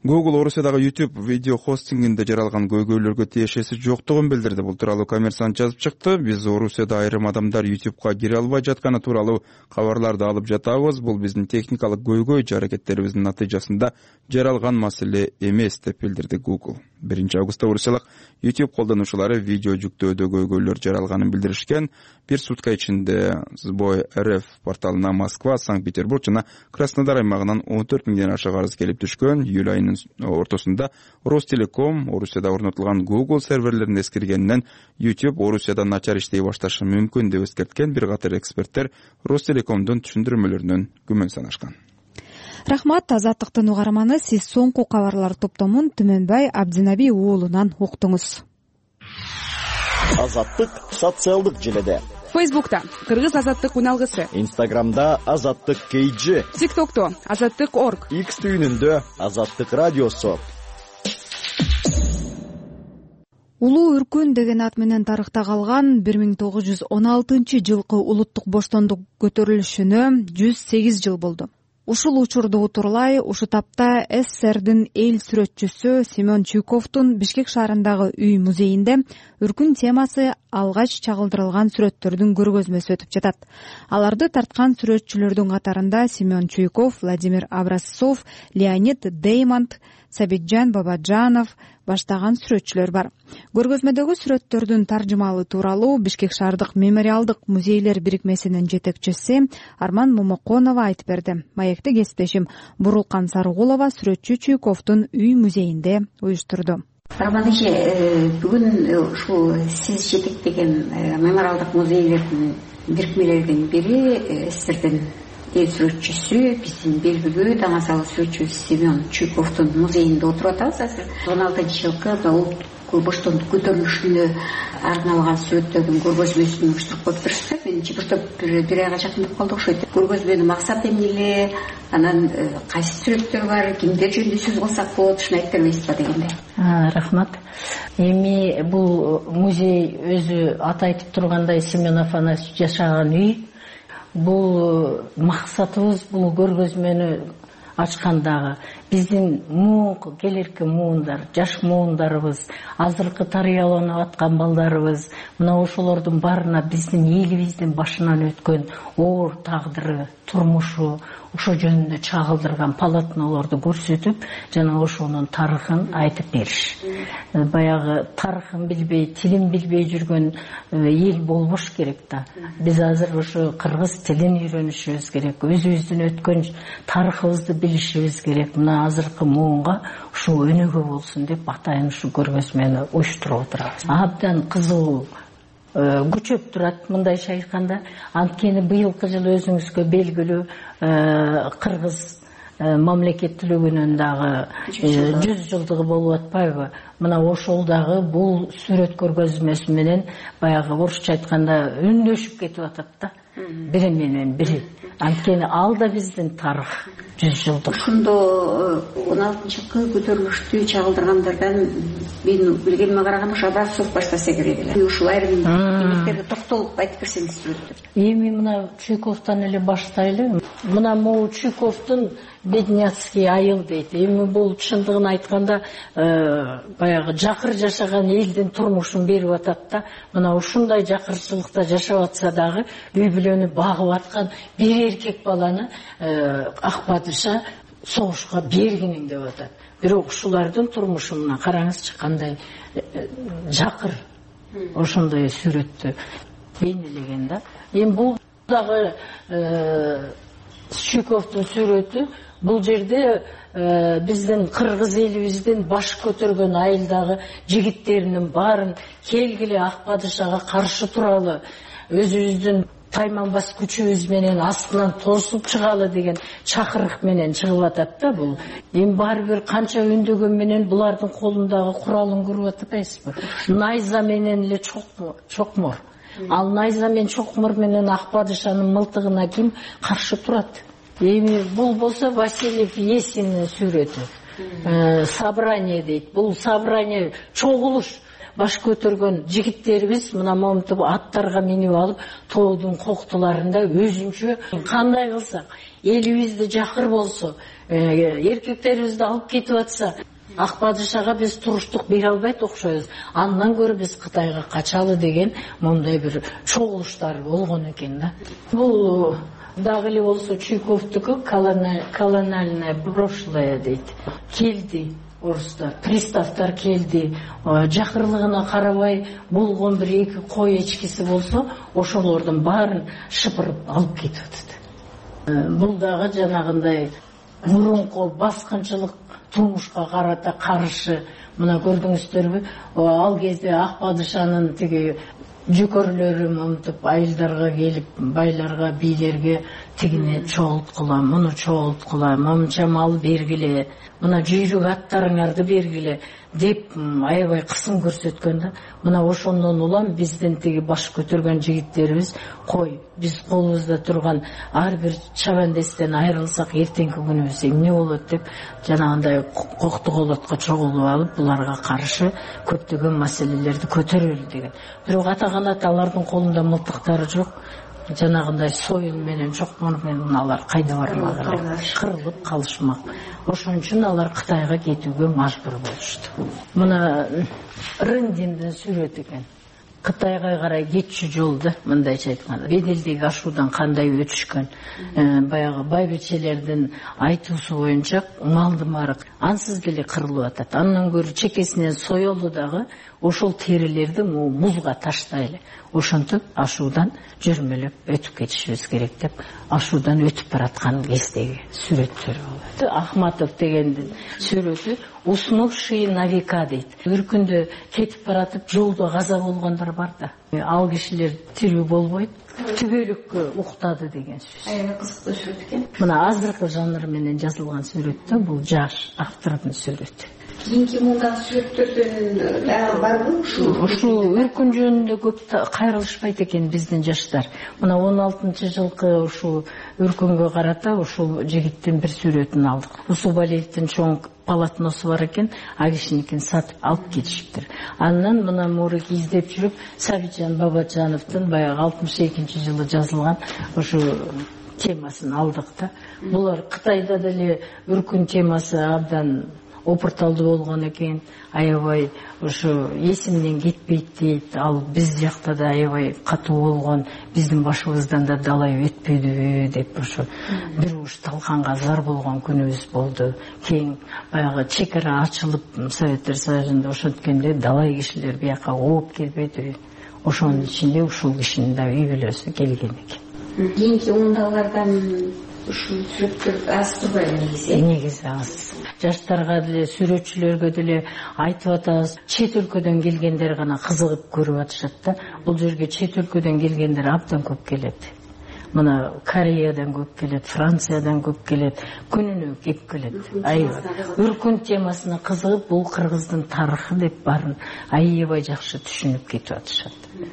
Google Орусиядагы YouTube видео хостингинде жаралган көйгөйлөргө тиешеси жоктугун билдирди. Бул тууралуу Коммерсант жазып чыкты. Биз Орусияда айрым адамдар YouTube'га кире албай жатканы тууралуу кабарларды алып жатабыз. Бул биздин техникалык көйгөй аракеттерибиздин натыйжасында жаралган маселе эмес деп билдирди Google. 1-августта Орусиялык YouTube колдонуучулары видео жүктөөдө көйгөйлөр жаралганын билдиришкен. Бир сутка ичинде Сбой РФ порталына Москва, Санкт-Петербург жана Краснодар аймагынан 14 миңден ашык арыз келип түшкөн. Июль айынын ортосунда Ростелеком Орусияда орнотулган Google серверлерин эскиргенинен YouTube Орусияда начар иштей башташы мүмкүн деп эскерткен. Бир катар эксперттер Ростелекомдун түшүндүрмөлөрүнөн күмөн санашкан. Рахмат. Азаттыктын угарманы, сиз соңку кабарлар топтомун Түмөнбай Абдинаби уулунан уктуңуз. Азаттык социалдык желеде. Фейсбукта Кыргыз азаттык уналгысы. Инстаграмда Азаттык KG. ТикТокто Азаттык.орг. X түйүнүндө Азаттык радиосу. Улуу Үркүн деген ат менен тарыхта калган 1916-жылкы улуттук боштондук көтөрүлүшүнө 108 жыл болду. Ушул учурду утурлай ушу тапта СССРдин эл сүрөтчүсү Семен Чуйковдун Бишкек шаарындагы үй музейинде Үркүн темасы алгач чагылдырылган сүрөттөрдүн көргөзмөсү өтүп жатат. Аларды тарткан сүрөтчүлөрдүн катарында Семен Чуйков, Владимир Образцов, Леонид Деймонт, Сабитжан Бабаджанов баштаган сүрөтчүлөр бар. Көргөзмөдөгү сүрөттөрдүн таржымалы тууралуу Бишкек шаардык мемориалдык музейлер бирикмесинин жетекчиси Арман Момоконова айтып берди. Маекти кесиптешим Бурулкан Сарыгулова сүрөтчү Чуйковдун үй музейинде уюштурду. Арман эже, бүгүн ушул сиз жетектеген мемориалдык музейлердин бирикмелердин бири СССРдин эл сүрөтчүсү, биздин белгилүү даңазалы сүрөтчү Семен Чуйковдун музейинде отуруп атабыз азыр. 16-жылкы улуттук боштондук көтөрүлүшүнө арналган сүрөттөрдүн көргөзмөсүн уюштуруп коюптурушты. Менимче бир айга жакындап калды окшойт. Көргөзмөнүн максаты эмне, анан кайсы сүрөттөр бар, кимдер жөнүндө сөз кылсак болот, ушуну айтып бербейсизби дегенде. Рахмат. Эми бул музей өзү аты айтып тургандай Семен Афанасьевич жашаган үй. Бул максатыбыз бул көргөзмөнү ачкандагы биздин келерки муундар, жаш муундарыбыз, азыркы тарыяланып аткан балдарыбыз, мына ошолордун баарына биздин элибиздин башынан өткөн оор тагдыры, турмушу, ошо жөнүндө чагылдырган полотнолорду көрсөтүп, жана ошонун тарыхын айтып бериш. Баягы тарыхын билбей, тилин билбей жүргөн эл болбош керек да. Биз азыр ошо кыргыз тилин үйрөнүшүбүз керек, өзүбүздүн өткөн тарыхыбызды билишибиз керек. Мына азыркы муунга ушул өнөгө болсун деп атайын ушу көргөзмөнү уюштуруп отурабыз. Абдан кызыгуу көчөп турат мындайча айтканда. Анткени быйылкы жыл өзүңүзгө белгилүү кыргыз мамлекеттүүлүгүнүн дагы 100 жылдыгы болуп атпайбы? Мына ошол дагы бул сүрөт көргөзмөсү менен баягы орусча айтканда үндөшүп кетип атат да. Бири менен бири. Анткени ал да биздин тарых 100 жылдык. Ошондо 16-жылкы көтөрүлүштү чагылдыргандардан мен билгениме караганда Образцов баштаса керек эле. Ушул айрым кимдиктерге токтолуп айтып берсеңиз сүрөттөр. Эми мына Чуйковдон эле баштайлы. Мына могу Чуйковдун бедняцкий айыл дейт. Эми бул чындыгын айтканда баягы жакыр жашаган элдин турмушун берип атат да. Мына ушундай жакырчылыкта жашап атса дагы үй бүлөнү багып аткан бир эркек баланы ак падыша согушка бергинин деп атат. Бирок ушулардын турмушуна караңызчы кандай жакыр ошондой сүрөттү бейнелеген да. Эми бул дагы Чуйковдун сүрөтү. Бул жерде биздин кыргыз элибиздин баш көтөргөн айылдагы жигиттеринин баарын келгиле ак падышага каршы туралы, өзүбүздүн тайманбас күчүбүз менен астынан тосуп чыгалы деген чакырык менен чыгып атат да бул. Эми баары бир канча үндөгөн менен булардын колундагы куралын көрүп атпайсызбы? Найза менен эле чокмор. Ал найза менен чокмор менен ак падышанын мылтыгына ким каршы турат? Эми бул болсо Васильев Есинин сүрөтү. Собрание дейт. Бул собрание чогулуш. баш көтөргөн жигиттерибиз мына момунтип аттарга минип алып тоодун коктуларында өзүнчө кандай кылсак элибизди жакыр болсо, эркектерибизди алып кетип атса, ак падышага биз туруштук бере албайт окшойбуз. Андан көрө биз Кытайга качалы деген мондай бир чогулуштар болгон экен да. Бул дагы эле болсо Чуйковдуку колониальное прошлое дейт. Келди орустар, приставтар келди, жакырлыгына карабай болгон бир эки кой эчкиси болсо, ошолордун баарын шыпырып алып кетип атат. Бул дагы жанагындай мурунку баскынчылык турмушка карата каршы. Мына көрдүңүздөрбү, ал кезде ак падышанын тиги жүкөрлөрү момунтип айылдарга келип, байларга, бийлерге тигине чогулткула, муну чогулткула, момунча мал бергиле, мына жүйрүк аттарыңарды бергиле деп аябай кысым көрсөткөн да. Мына ошондон улам биздин тиги баш көтөргөн жигиттерибиз, кой, биз колубузда турган ар бир чабандестен айрылсак эртеңки күнүбүз эмне болот деп жанагындай коктуголотко чогулуп алып, буларга каршы көптөгөн маселелерди көтөрөлү деген. Бирок атаганат алардын колунда мылтыктары жок. Жанагындай союл менен чокмон менен алар кайда бармак эле, кырылып калышмак. Ошон үчүн алар Кытайга кетүүгө мажбур болушту. Мына Рындиндин сүрөтү экен. Кытайга карай кетчү жолду мындайча айтканда беделдеги ашуудан кандай өтүшкөн, баягы байбичелердин айтуусу боюнча малдын баары ансыз деле кырылып атат. Андан көрө чекесинен соёлду дагы ошол терилерди музга таштайлы. Ошентип ашуудан жүрмөлөп өтүп кетишибиз керек деп ашуудан өтүп бараткан кездеги сүрөттөр болот. Ахматов дегендин сүрөтү уснувшие на века дейт. Бир күндө кетип баратып жолдо каза болгондор бар да. Ал кишилер тирүү болбойт, түбөлүккө уктады деген сөз. Аябай кызыктуу сүрөт экен. Мына азыркы жанр менен жазылган сүрөттө бул жаш автордун сүрөтү. Кийинки мындай сүрөттөрдөн дагы барбы ушул өркүн жөнүндө көп кайрылышпайт экен биздин жаштар. Мына 16-жылкы ушул өркүнгө карата ушул жигиттин бир сүрөтүн алдык. Усубалиевдин чоң полотносу бар экен, а кишиникин сатып алып кетишиптир. Андан мына мурик издеп жүрүп Сабитжан Бабаджановдун баягы 62-жылы жазылган ушу темасын алдык да. Булар Кытайда деле өркүн темасы абдан опырталды болгон экен, аябай ушу эсимден кетпейт дейт. Ал биз жакта да аябай катуу болгон, биздин башыбыздан да далай өтпөдүбү деп ушу бир уш талканга зар болгон күнүбүз болду. Кийин баягы чекара ачылып Советтер Союзунда ошенткенде далай кишилер бияка ооп келбедиби? Ошонун ичинде ушул кишинин да үй бүлөсү келген экен. Кийинки ундагылардан ушул сүрөттөр аз турбайбы негизи? Негизи аз. Жаштарга деле, сүрөтчүлөргө деле айтып атабыз, чет өлкөдөн келгендер гана кызыгып көрүп атышат да. Бул жерге чет өлкөдөн келгендер абдан көп келет. Мына Кореядан көп келет, Франциядан көп келет, күнүнө кеп келет. Өркүн темасына кызыгып, бул кыргыздын тарыхы деп барын аябай жакшы түшүнүп кетип атышат.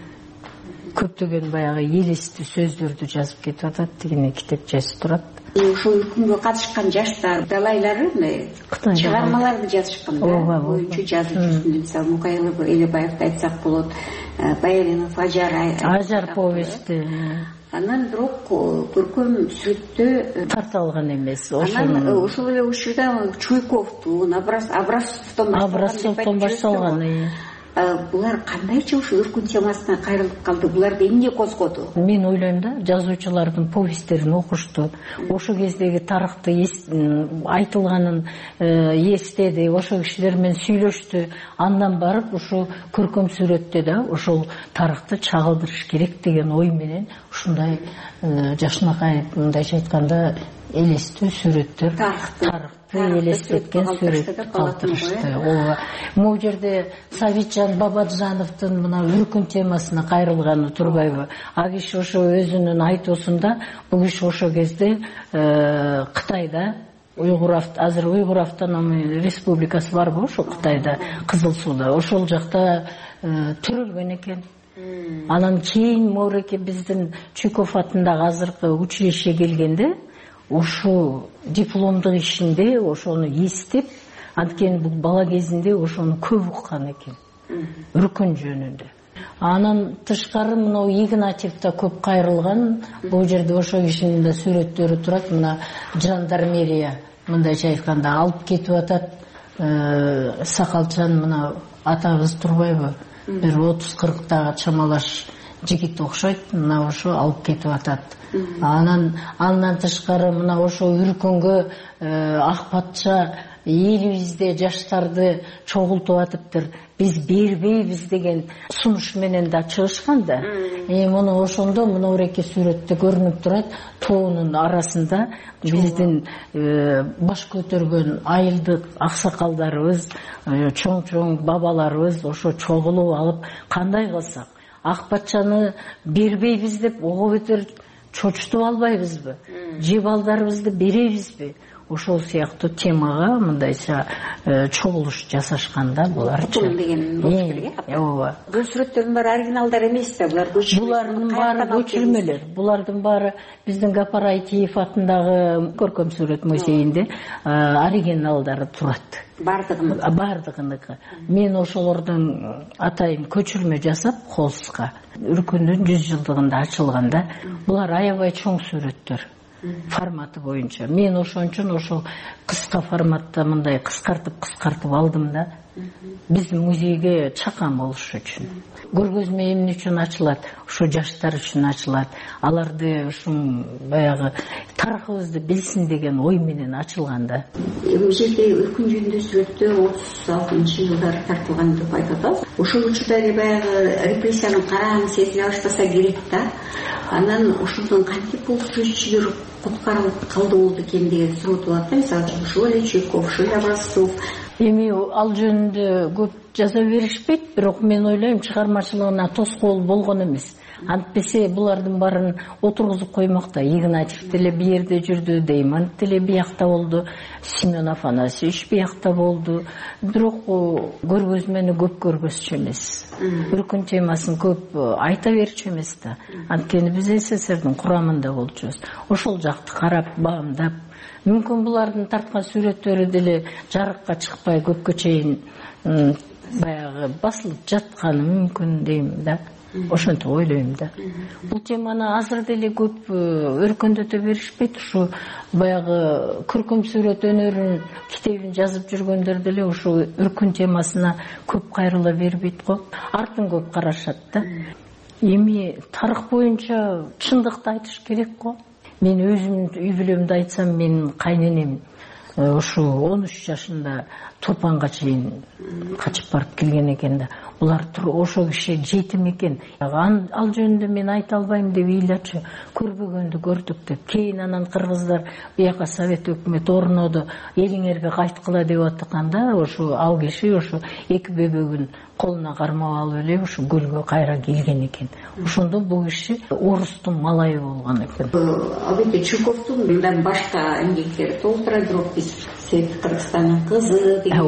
Көптөгөн баягы элестүү сөздөрдү жазып кетип атат, дегене китеп жазып турат. Ошол өркүнгө катышкан жаштар, далайлары чыгармаларды жазышкан да. Боюнча жазып жүрсүндү. Мисалы Мукаилов Элебаевди айтсак болот, Баяринов Ажар повести. Анан бирок көркөм сүрөттө тарталган эмес. Анан ошол эле учурда Чуйковдун, Абрасовдон башталган. Булар кандайча ушу өркүн темасына кайрылып калды? Буларды эмне козгоду? Мен ойлойм да, жазуучулардын повесттерин окушту. Ошол кездеги тарыхты айтылганын эстеди, ошол кишилер менен сүйлөштү. Андан барып ушу көркөм сүрөттө да ошол тарыхты чагылдырыш керек деген ой менен ушундай жашынакай мындайча айтканда элестүү сүрөттөр, тарыхты элестеткен сүрөт калтырышты. Могу жерде Сабитжан Бабаджановдун мына өркүн темасына кайрылганы турбайбы? А киши ошо өзүнүн айтуусунда бул киши ошол кезде Кытайда азыр Уйгур автономий республикасы барбы ошо Кытайда, Кызыл Сууда, ошол жакта төрөлгөн экен. Анан кийин мореке биздин Чуйков атындагы азыркы училище келгенде ошо дипломдук ишинде ошону эстеп, анткени бул бала кезинде ошону көп уккан экен. үркүн жөнүндө. Анан тышкары мынау Игнатьевда көп кайрылган. Бул жерде ошо кишинин да сүрөттөрү турат. Мына жандармерия мындайча айтканда алып кетип атат. Сакалчан мына атабыз турбайбы? Бир 30-40 чамалаш жигит окшойт. Мына ошо алып кетип атат. Андан тышкары мына ошо үркөнгө ак патша элибизде жаштарды чогултуп атыптыр. Биз бербейбиз деген сунуш менен да чыгышкан да. Муну ошондо мынауреки сүрөттө көрүнүп турат. Тоонун арасында биздин баш көтөргөн айылдык аксакалдарыбыз, чоң бабаларыбыз ошо чогулуп алып кандай кылсак ак патчаны бербейбиз деп ого бетер чочутуп албайбызбы? Же балдарыбызды беребизби? Ошол сыяктуу темага мындайча чогулуш жасашканда булар деген ооба. Бул сүрөттөрдүн баары оригиналдар эмес да, булар булардын баары көчүрмөлөр. Булардын баары биздин Гапар Айтиев атындагы көркөм сүрөт музейинде оригиналдары турат. Бардыгыныкы. Мен ошолордун атайын көчүрмө жасап холска үркүндүн 100 жылдыгында ачылганда булар аябай чоң сүрөттөр. Форматы боюнча. Мен ошон үчүн ошол кыска форматта мындай кыскартып алдым да. Биздин музейге чакан болуш үчүн. Көргөзмө эмне үчүн ачылат? Ошо жаштар үчүн ачылат. Аларды ушун баягы тарыхыбызды билсин деген ой менен ачылган да. Бул жерде үркүн жөнүндө сүрөттө 36-жылдар тартылган деп айтып атабыз. Ошол учурда баягы репрессиянын карааны сезиле баштаса керек да. Анан ошондон кантип бул сүрөтчүлөр куткарылып калды болду экен деген суроо туулат. Мисалы үчүн Шоля Чуйков, Шоля Образцов. Эми ал жөнүндө көп жаза беришпейт, бирок мен ойлойм чыгармачылыгына тоскоол болгон эмес. Антпесе булардын баарын отургузуп коймок да. Игнатьев деле бир жерде жүрдү, Дейман деле биякта болду, Семен Афанасьевич биякта болду. Бирок көргөзмөнү көп көргөзчү эмес. Үркүн темасын көп айта берчү эмес да. Анткени биз СССРдин курамында болчубуз. Ошол жакты карап, баамдап, мүмкүн булардын тарткан сүрөттөрү деле жарыкка чыкпай көпкө чейин баягы басылып жатканы мүмкүн дейм да. Ошентип ойлойм да. Бул теманы азыр деле көп өркөндөтө беришпейт. Ушу баягы көркөм сүрөт өнөрүнүн китебин жазып жүргөндөр деле ушу үркүн темасына көп кайрыла бербейт го. Артын көп карашат да. Эми тарых боюнча чындыкты айтыш керек го. Мен өзүмдүн үй бүлөмдү айтсам, менин кайненем ушу 13 жашында Турпанга чейин качып барып келген экен да. Булар ошо киши жетим экен. Ал жөнүндө мен айта албайм деп ыйлачу. Көрбөгөндү көрдүк деп. Кийин анан кыргыздар бияка Совет өкмөтү орноду, элиңерге кайткыла деп атканда, ошо ал киши ошо эки бөбөгүн колуна кармап алып эле ушу көлгө кайра келген экен. Ошондо бул киши орустун малайы болгон экен. Албетте Чуйковдун мындан башка эмгектери толтура, бирок биз Совет Кыргызстандын кызы деген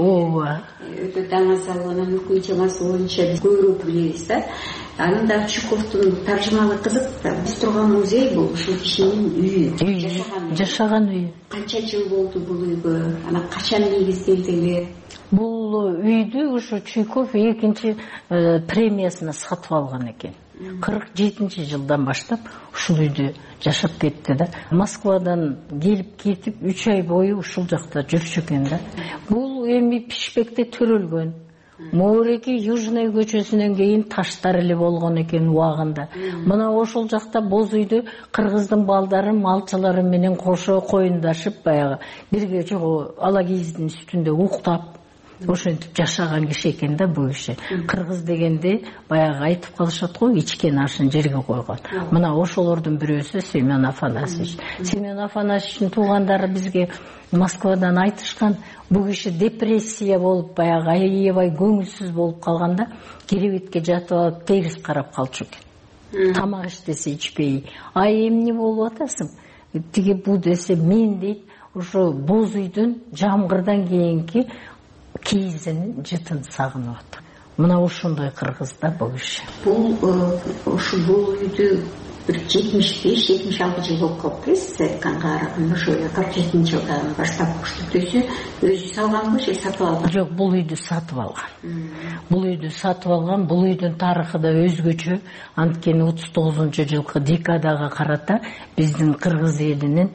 өтө таңазалган үркүн темасы боюнча биз көбүрөөк билебиз да. Анан да Чуйковдун таржымалы кызык да. Биз турган музей бул ушул кишинин үйү, жашаган үйү. Канча жыл болду бул үйгө? Анан качан негизделди эле? Бул үйдү ушу Чуйков экинчи премиясына сатып алган экен. 47-жылдан баштап ушул үйдө жашап кетти да. Москвадан келип кетип 3 ай бою ушул жакта жүрчү экен да. Бул эми Пишпекте төрөлгөн. Моореки Южный көчөсүнөн кийин таштар эле болгон экен убагында. Мына ошол жакта боз үйдө кыргыздын балдары, малчылары менен кошо коюндашып баягы бирге жого ала кийиздин үстүндө уктап ошентип жашаган киши экен да бул киши. Кыргыз дегенде баягы айтып калышат го, ичкен ашын жерге койгон. Мына ошолордун бирөөсү Семен Афанасьевич. Семен Афанасьевичтин туугандары бизге Москвадан айтышкан, бул киши депрессия болуп баягы аябай көңүлсүз болуп калганда керебетке жатып алып терис карап калчу экен. Тамак иштесе ичпей, ай эмне болуп атасың? Тиги бу десе мен дейт, ошо боз үйдүн жамгырдан кийинки кийизинин жытын сагынып атат. Мына ошондой кыргыз да бул киши. Бул ушу бул үйдү бир 75-76 жыл болуп калыптыр. Каңгар ошо 47-жылдан баштап уштук өзү салганбы же сатып алган? Жок, бул үйдү сатып алган. Бул үйдүн тарыхы да өзгөчө. Анткени 39-жылкы декадага карата биздин кыргыз элинин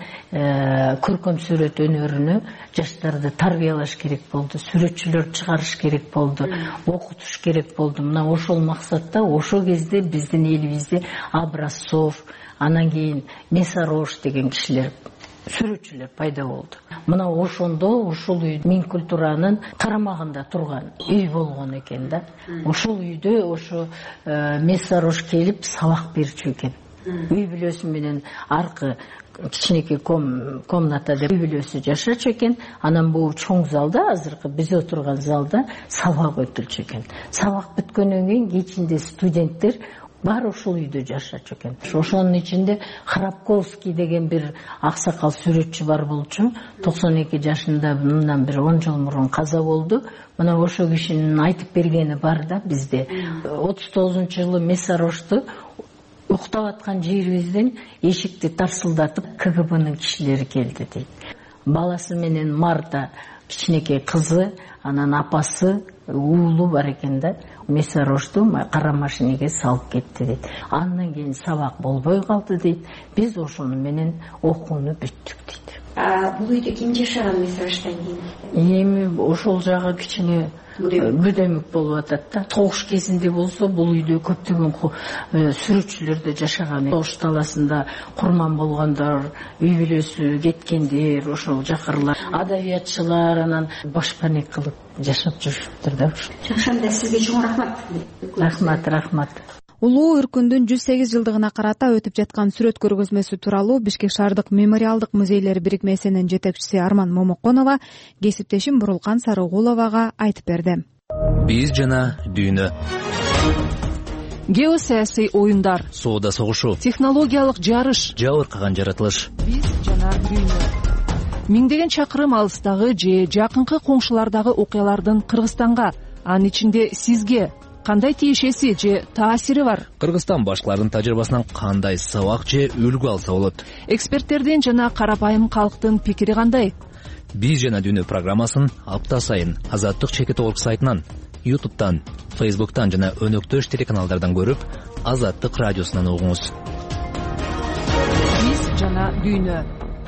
көркөм сүрөт өнөрүнө жаштарды тарбиялаш керек болду, сүрөтчүлөр чыгарыш керек болду, окутуш керек болду. Мына ошол максатта ошол кезде биздин элибизде Образцов, анан кийин Месарош деген кишилер, сүрөтчүлөр пайда болду. Мына ошондо ошол үй Мин культуранын карамагында турган үй болгон экен да. Ошол үйдө ошо Месарош келип сабак берчү экен. Үй бүлөсү менен аркы кичинекей комната деп үй бүлөсү жашачу экен. Анан бул чоң залда, азыркы биз отурган залда сабак өтүлчү экен. Сабак бүткөндөн кийин кечинде студенттер бар ошол үйдө жашачу экен. Ошонун ичинде Храпковский деген бир аксакал сүрөтчү бар болчу. 92 жашында, мындан бир 10 жыл мурун каза болду. Мына ошол кишинин айтып бергени бар да бизде. 39-жылы Месарошту уктап аткан жерибизден эшикти тарсылдатып КГБнын кишилери келди дейт. Баласы менен Марта, кичинекей кызы, анан апасы, уулу бар экен да. Месарошту кара машинеге салып кетти дейт. Андан кийин сабак болбой калды дейт. Биз ошону менен окууну бүттүк дейт. Бул үйдө ким жашаган Месароштон кийин? Эми ошол жагы кичине бүдөмүк болуп атат да. Согуш кезинде болсо бул үйдө көптөгөн сүрөтчүлөр да жашаган. Согуш таласында курман болгондор, үй бүлөсү кеткендер, ошол жакырлар, адабиятчылар анан башпаник кылып жашап жүрүптүр да. Жакшы, анда сизге чоң рахмат. Рахмат. Улуу өркүндүн 108 жылдыгына карата өтүп жаткан сүрөт көргөзмөсү тууралуу Бишкек шаардык мемориалдык музейлер бирикмесинин жетекчиси Арман Момоконова кесиптешим Бурулкан Сарыгуловага айтып берди. Биз жана дүйнө. Геосаясий оюндар, соода согушу, технологиялык жарыш, жабыркаган жаратылыш. Биз жана дүйнө. Миңдеген чакырым алыстагы же жакынкы коңшулардагы окуялардын Кыргызстанга, анын ичинде сизге кандай тиешеси же таасири бар? Кыргызстан башкалардын тажрыйбасынан кандай сабак же үлгү алса болот? Эксперттердин жана карапайым калктын пикири кандай? Биз жана дүйнө программасын апта сайын Азаттык чекит.org сайтынан, YouTube'дан, Facebook'tan жана өнөктөш телеканалдардан көрүп, Азаттык радиосунан угуңуз. Биз жана дүйнө.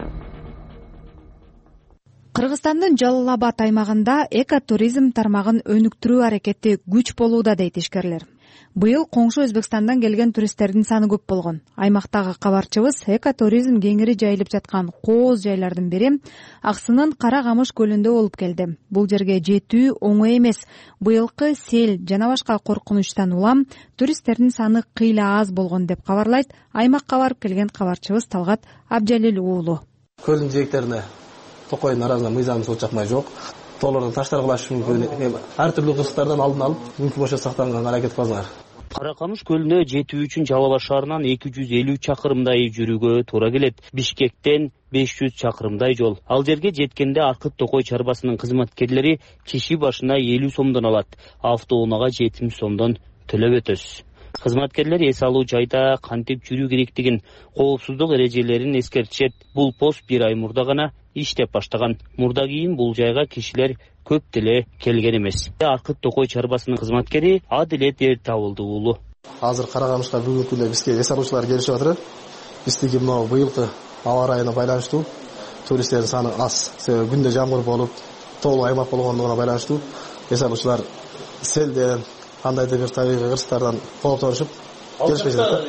Кыргызстандын Жалал Абад аймагында экотуризм тармагын өнүктүрүү аракети күч болууда дейт ишкерлер. Быйыл коңшу Өзбекстандан келген туристтердин саны көп болгон. Аймактагы кабарчыбыз экотуризм кеңири жайылып жаткан кооз жайлардын бири Аксынын Кара Камыш көлүндө болуп келди. Бул жерге жетүү оңой эмес. Быйылкы сел жана башка коркунучтан улам туристтердин саны кыйла аз болгон деп кабарлайт аймакка барып келген кабарчыбыз Талгат Абжалил уулу. Көлдүн жээктерине токойдун арасында мыйзам сот чакмай жок. Тоолордон таштар кылаш мүмкүн. Ар түрдүү кырсыктардан алдын алып, мүмкүн болсо сактанганга аракет кылыңар. Кара Камыш көлүнө жетүү үчүн Жалал Абад шаарынан 250 чакырымдай жүрүүгө туура келет. Бишкектен 500 чакырымдай жол. Ал жерге жеткенде Аркыт Токой чарбасынын кызматкерлери киши башына 50 сомдон алат. Автоунаага 70 сомдон төлөп өтөсүз. Кызматкерлер эс алуу жайда кантип жүрүү керектигин, коопсуздук эрежелерин эскертишет. Бул пост бир ай мурда гана иштеп баштаган. Мурда кийин бул жайга кишилер көп деле келген эмес. Аркыт Токой чарбасынын кызматкери Адилет Эртабылды уулу. Азыр Кара Камышка бүгүнкү күндө бизге эс алуучулар келишип атыр. Биздики мына быйылкы аба ырайына байланыштуу туристтердин саны аз. Себеби күндө жамгыр болуп, тоолуу аймак болгондугуна байланыштуу эс алуучулар селден, кандайдыр бир табигый кырсыктардан кооптонушуп келишпей жатат.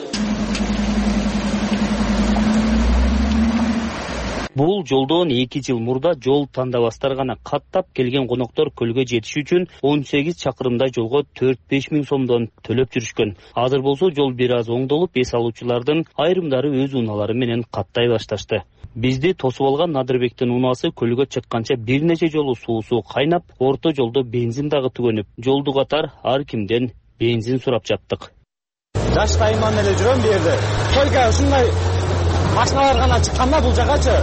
Бул жолдон 2 жыл мурда жол тандабастар гана каттап келген коноктор көлгө жетиш үчүн 18 чакырымдай жолго 4-5 миң сомдон төлөп жүрүшкөн. Азыр болсо жол бир аз оңдолуп, эс алуучулардын айрымдары өз унаалары менен каттай башташты. Бизди тосуп алган Надырбектин унаасы көлгө чыкканча бир нече жолу суусу кайнап, орто жолдо бензин дагы түгөнүп, жолду катар ар кимден бензин сурап жаттык. Жаштайыман эле жүрөм бу жерде. Только ушундай машиналар гана чыкканда бул жагачы.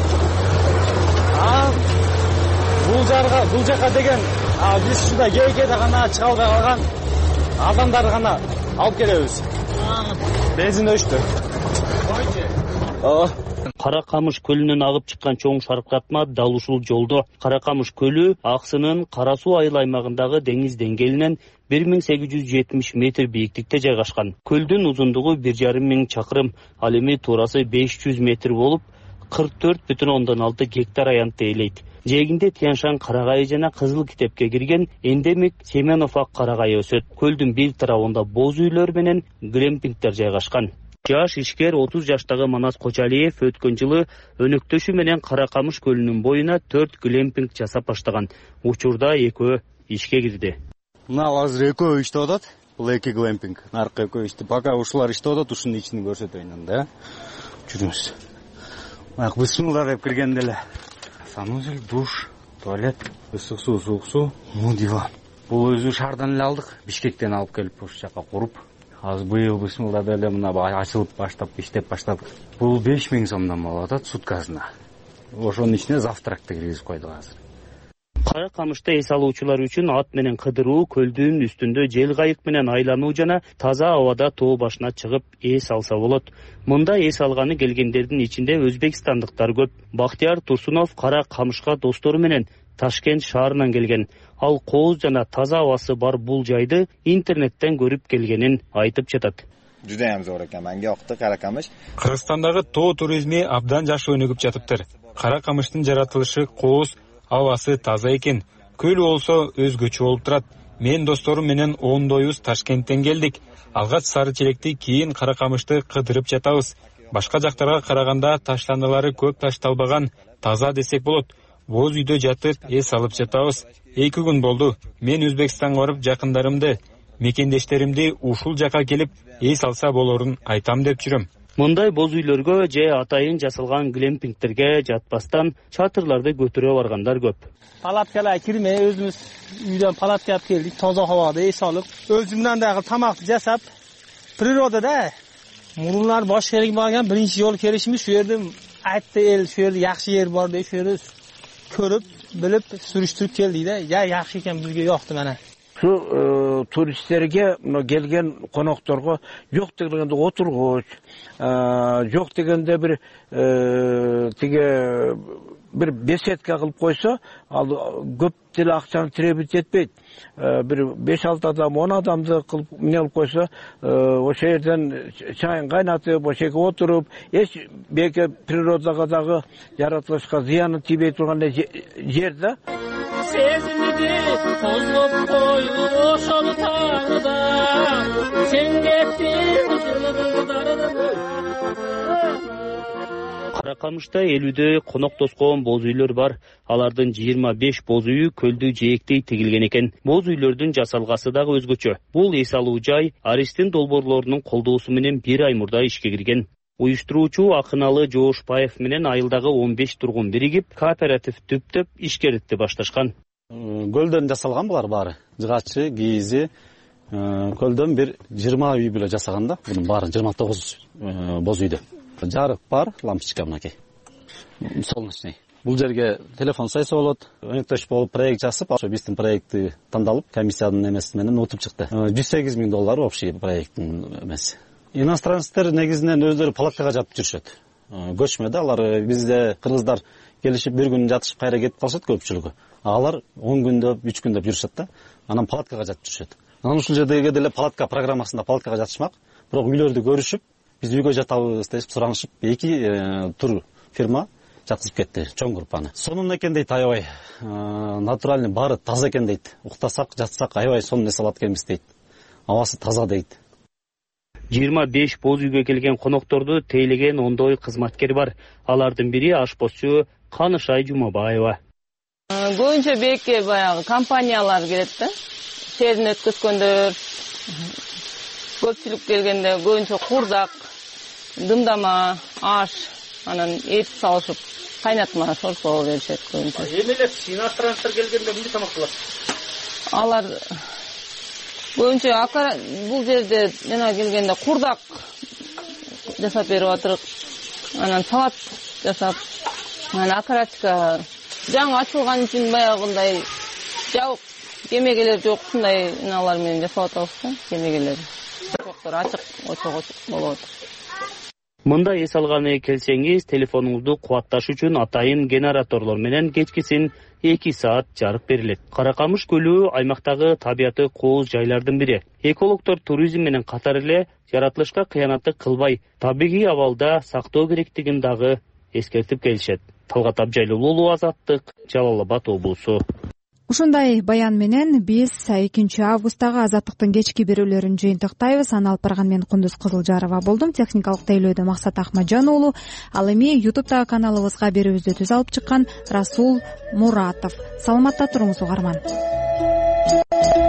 Бул жака деген биз ушундай кейкеде гана чыга албай калган адамдар гана алып келебиз. Бензин өчтү. Кара Камыш көлүнөн агып чыккан чоң шаркыратма дал ушул жолдо. Кара Камыш көлү Аксынын Кара Суу айыл аймагындагы деңиз деңгээлинен 1870 метр бийиктикте жайгашкан. Көлдүн узундугу 1,5 миң чакырым, ал эми туурасы 500 метр болуп, 44,6 гектар аянтты ээлейт. Жээгинде Тяншан карагайы жана Кызыл китепке кирген эндемик Семенов ак карагайы өсөт. Көлдүн бир тарабында боз үйлөр менен глемпингдер жайгашкан. Жаш ишкер 30 жаштагы Манас Кочалиев өткөн жылы өнөктөшү менен Кара Камыш көлүнүн боюна 4 глемпинг жасап баштаган. Учурда экөө ишке кирди. Мына азыр экөө иштеп атат. Бул эки глемпинг. Наркы экөө иштеп, пока ушулар иштеп атат, ушунун ичин көрсөтөйүн анда. Жүрүңүз. Ак бисмилла деп киргенде эле санузел, душ, туалет, ысык суу, суук суу, диван. Бул өзү шаардан эле алдык, Бишкектен алып келип ушул жака куруп. Азыр быйыл бисмилла деле мына ачылып баштап, иштеп баштадык. Бул 5000 сомдон болуп атат суткасына. Ошонун ичине завтракты киргизип койдук азыр. Кара Камышта эс алуучулар үчүн ат менен кыдыруу, көлдүн үстүндө жел кайык менен айлануу жана таза абада тоо башына чыгып эс алса болот. Мында эс алганы келгендердин ичинде өзбекстандыктар көп. Бактияр Турсунов Кара Камышка достору менен Ташкент шаарынан келген. Ал кооз жана таза абасы бар бул жайды интернеттен көрүп келгенин айтып жатат. Жудайам зор экен, менге окты Кара Камыш. Кыргызстандагы тоо туризми абдан жакшы өнүгүп жатыптыр. Кара Камыштын жаратылышы кооз, абасы таза экен. Көл болсо өзгөчө болуп турат. Мен досторум менен ондойбуз Ташкенттен келдик. Алгач Сары Челекти, кийин Кара Камышты кыдырып жатабыз. Башка жактарга караганда таштандылары көп ташталбаган, таза десек болот. Боз үйдө жатып, эс алып жатабыз. 2 күн болду. Мен Өзбекстанга барып жакындарымды, мекендештеримди ушул жака келип эс алса болорун айтам деп жүрөм. Мындай боз үйлөргө же атайын жасалган глемпингтерге жатпастан чатырларды көтөрө баргандар көп. Палаткаларга кирмей өзүбүз үйдөн палатка алып келдик, таза абада эс алып, өзүмдөн дагы тамакты жасап, природада мурунлар башка жерге барган биринчи жолу келишimiz şu жерде айтты эл, şu жерде жакшы жер бар деп, şu жерде көрүп, билип, сүрүштүрүп келдик да. Я жакшы экен, бизге жокты мына. Şu turistlerge gelgen konaktorga yok degende oturguç, yok degende bir bir besetka kılıp koysa, al köp dil akçanı trebit etmeydi. Bir 5-6 adam, 10 adamdı kılıp ne alıp koysa, o şehirden çayın kaynatıp, o şekilde oturup, hiç belki prirodadagı yaratılışka ziyanı tibey turgan yerde. Sezmidi tozlup koydu oşol tağda, sen kettin uşuldarda. Кара Камышта 50 конок тоскоон боз үйлөр бар. Алардын 25 боз үйү көлдү жээктей тигилген экен. Боз үйлөрдүн жасалгасы дагы өзгөчө. Бул эс алуу жай Аристин долбоорлорунун колдоосу менен 1 ай мурда ишке кирген. Уюштуруучу Акыналы Жоошбаев менен айылдагы 15 тургун биригип, кооператив түптөп ишкеритти башташкан. Көлдөн жасалган булар баары. Жыгачы, кийизи, көлдөн бир 20 үй беле жасаган да. Бунун баары 29 боз үйдө. Жарык бар, лампочка мынакей. Солнечный. Бул жерге телефон сайса болот. Өнөктөш болуп проект жасап, ошо биздин проектти тандалып, комиссиянын эмеси менен утуп чыкты. $108 000 общий проекттин эмеси. Иностранецтер негизинен өздөрү палаткага жатып жүрүшөт. Көчмөдө алар бизде кыргыздар келишип бир күн жатышып кайра кетип калышат көпчүлүгү. Алар 10 күндө, 3 күндө жүрүшөт да. Анан палаткага жатып жүрүшөт. Анан ушул жердеги деле палатка программасында палаткага жатышмак. Бирок үйлөрдү көрүшүп, биз үйгө жатабыз деп суранышып, 2 тур фирма жаткызып кетти, чоң группаны. Сонун экен дейт аябай. Натуральный баары таза экен дейт. Уктасак, жатсак аябай сонун эс алат экенбиз дейт. Абасы таза дейт. 25 боз үйгө келген конокторду тейлеген ондой кызматкер бар. Алардын бири ашпозчу Канышай Жумабаева. Көбүнчө бекке баягы компаниялар келет да. Шерин өткөзгөндөр, көпчүлүк келгенде көбүнчө курдак, дымдама, аш, анан эт салышып, кайнатма, шорпо беришет көбүнчө. Эмелер иностранецтер келгенде эмне тамак кылат? Алар көбүнчө бул жерде жана келгенде курдак жасап берип атырык. Анан салат жасап, анан окорочка жаңы ачылган үчүн баягындай жабык кемегелер жок, ушундай налар менен жасап атабыз да, кемегелер. Жоктор ачык, очок болот. Мындай эс алганы келсеңиз, телефонуңузду кубатташ үчүн атайын генераторлор менен кечкисин 2 саат жарык берилет. Каракамыш көлү аймактагы табияты кооз жайлардын бири. Экологдор туризм менен катар эле жаратылышка кыянаттык кылбай, табигый абалда сактоо керектигин дагы эскертип келишет. Талгат Абжайлуулу, Азаттык, Жалал Абад облусу. Ушундай баян менен биз 2 августтагы Азаттыктын кечки берүүлөрүн жыйынтыктайбыз. Аны алып барган мен Кундуз Кызылжарова болдум. Техникалык тейлөөдө Максат Ахмаджан уулу, ал эми YouTube'дагы каналыбызга берүүбүздү түз алып чыккан Расул Муратов. Саламатта туруңуз угарман.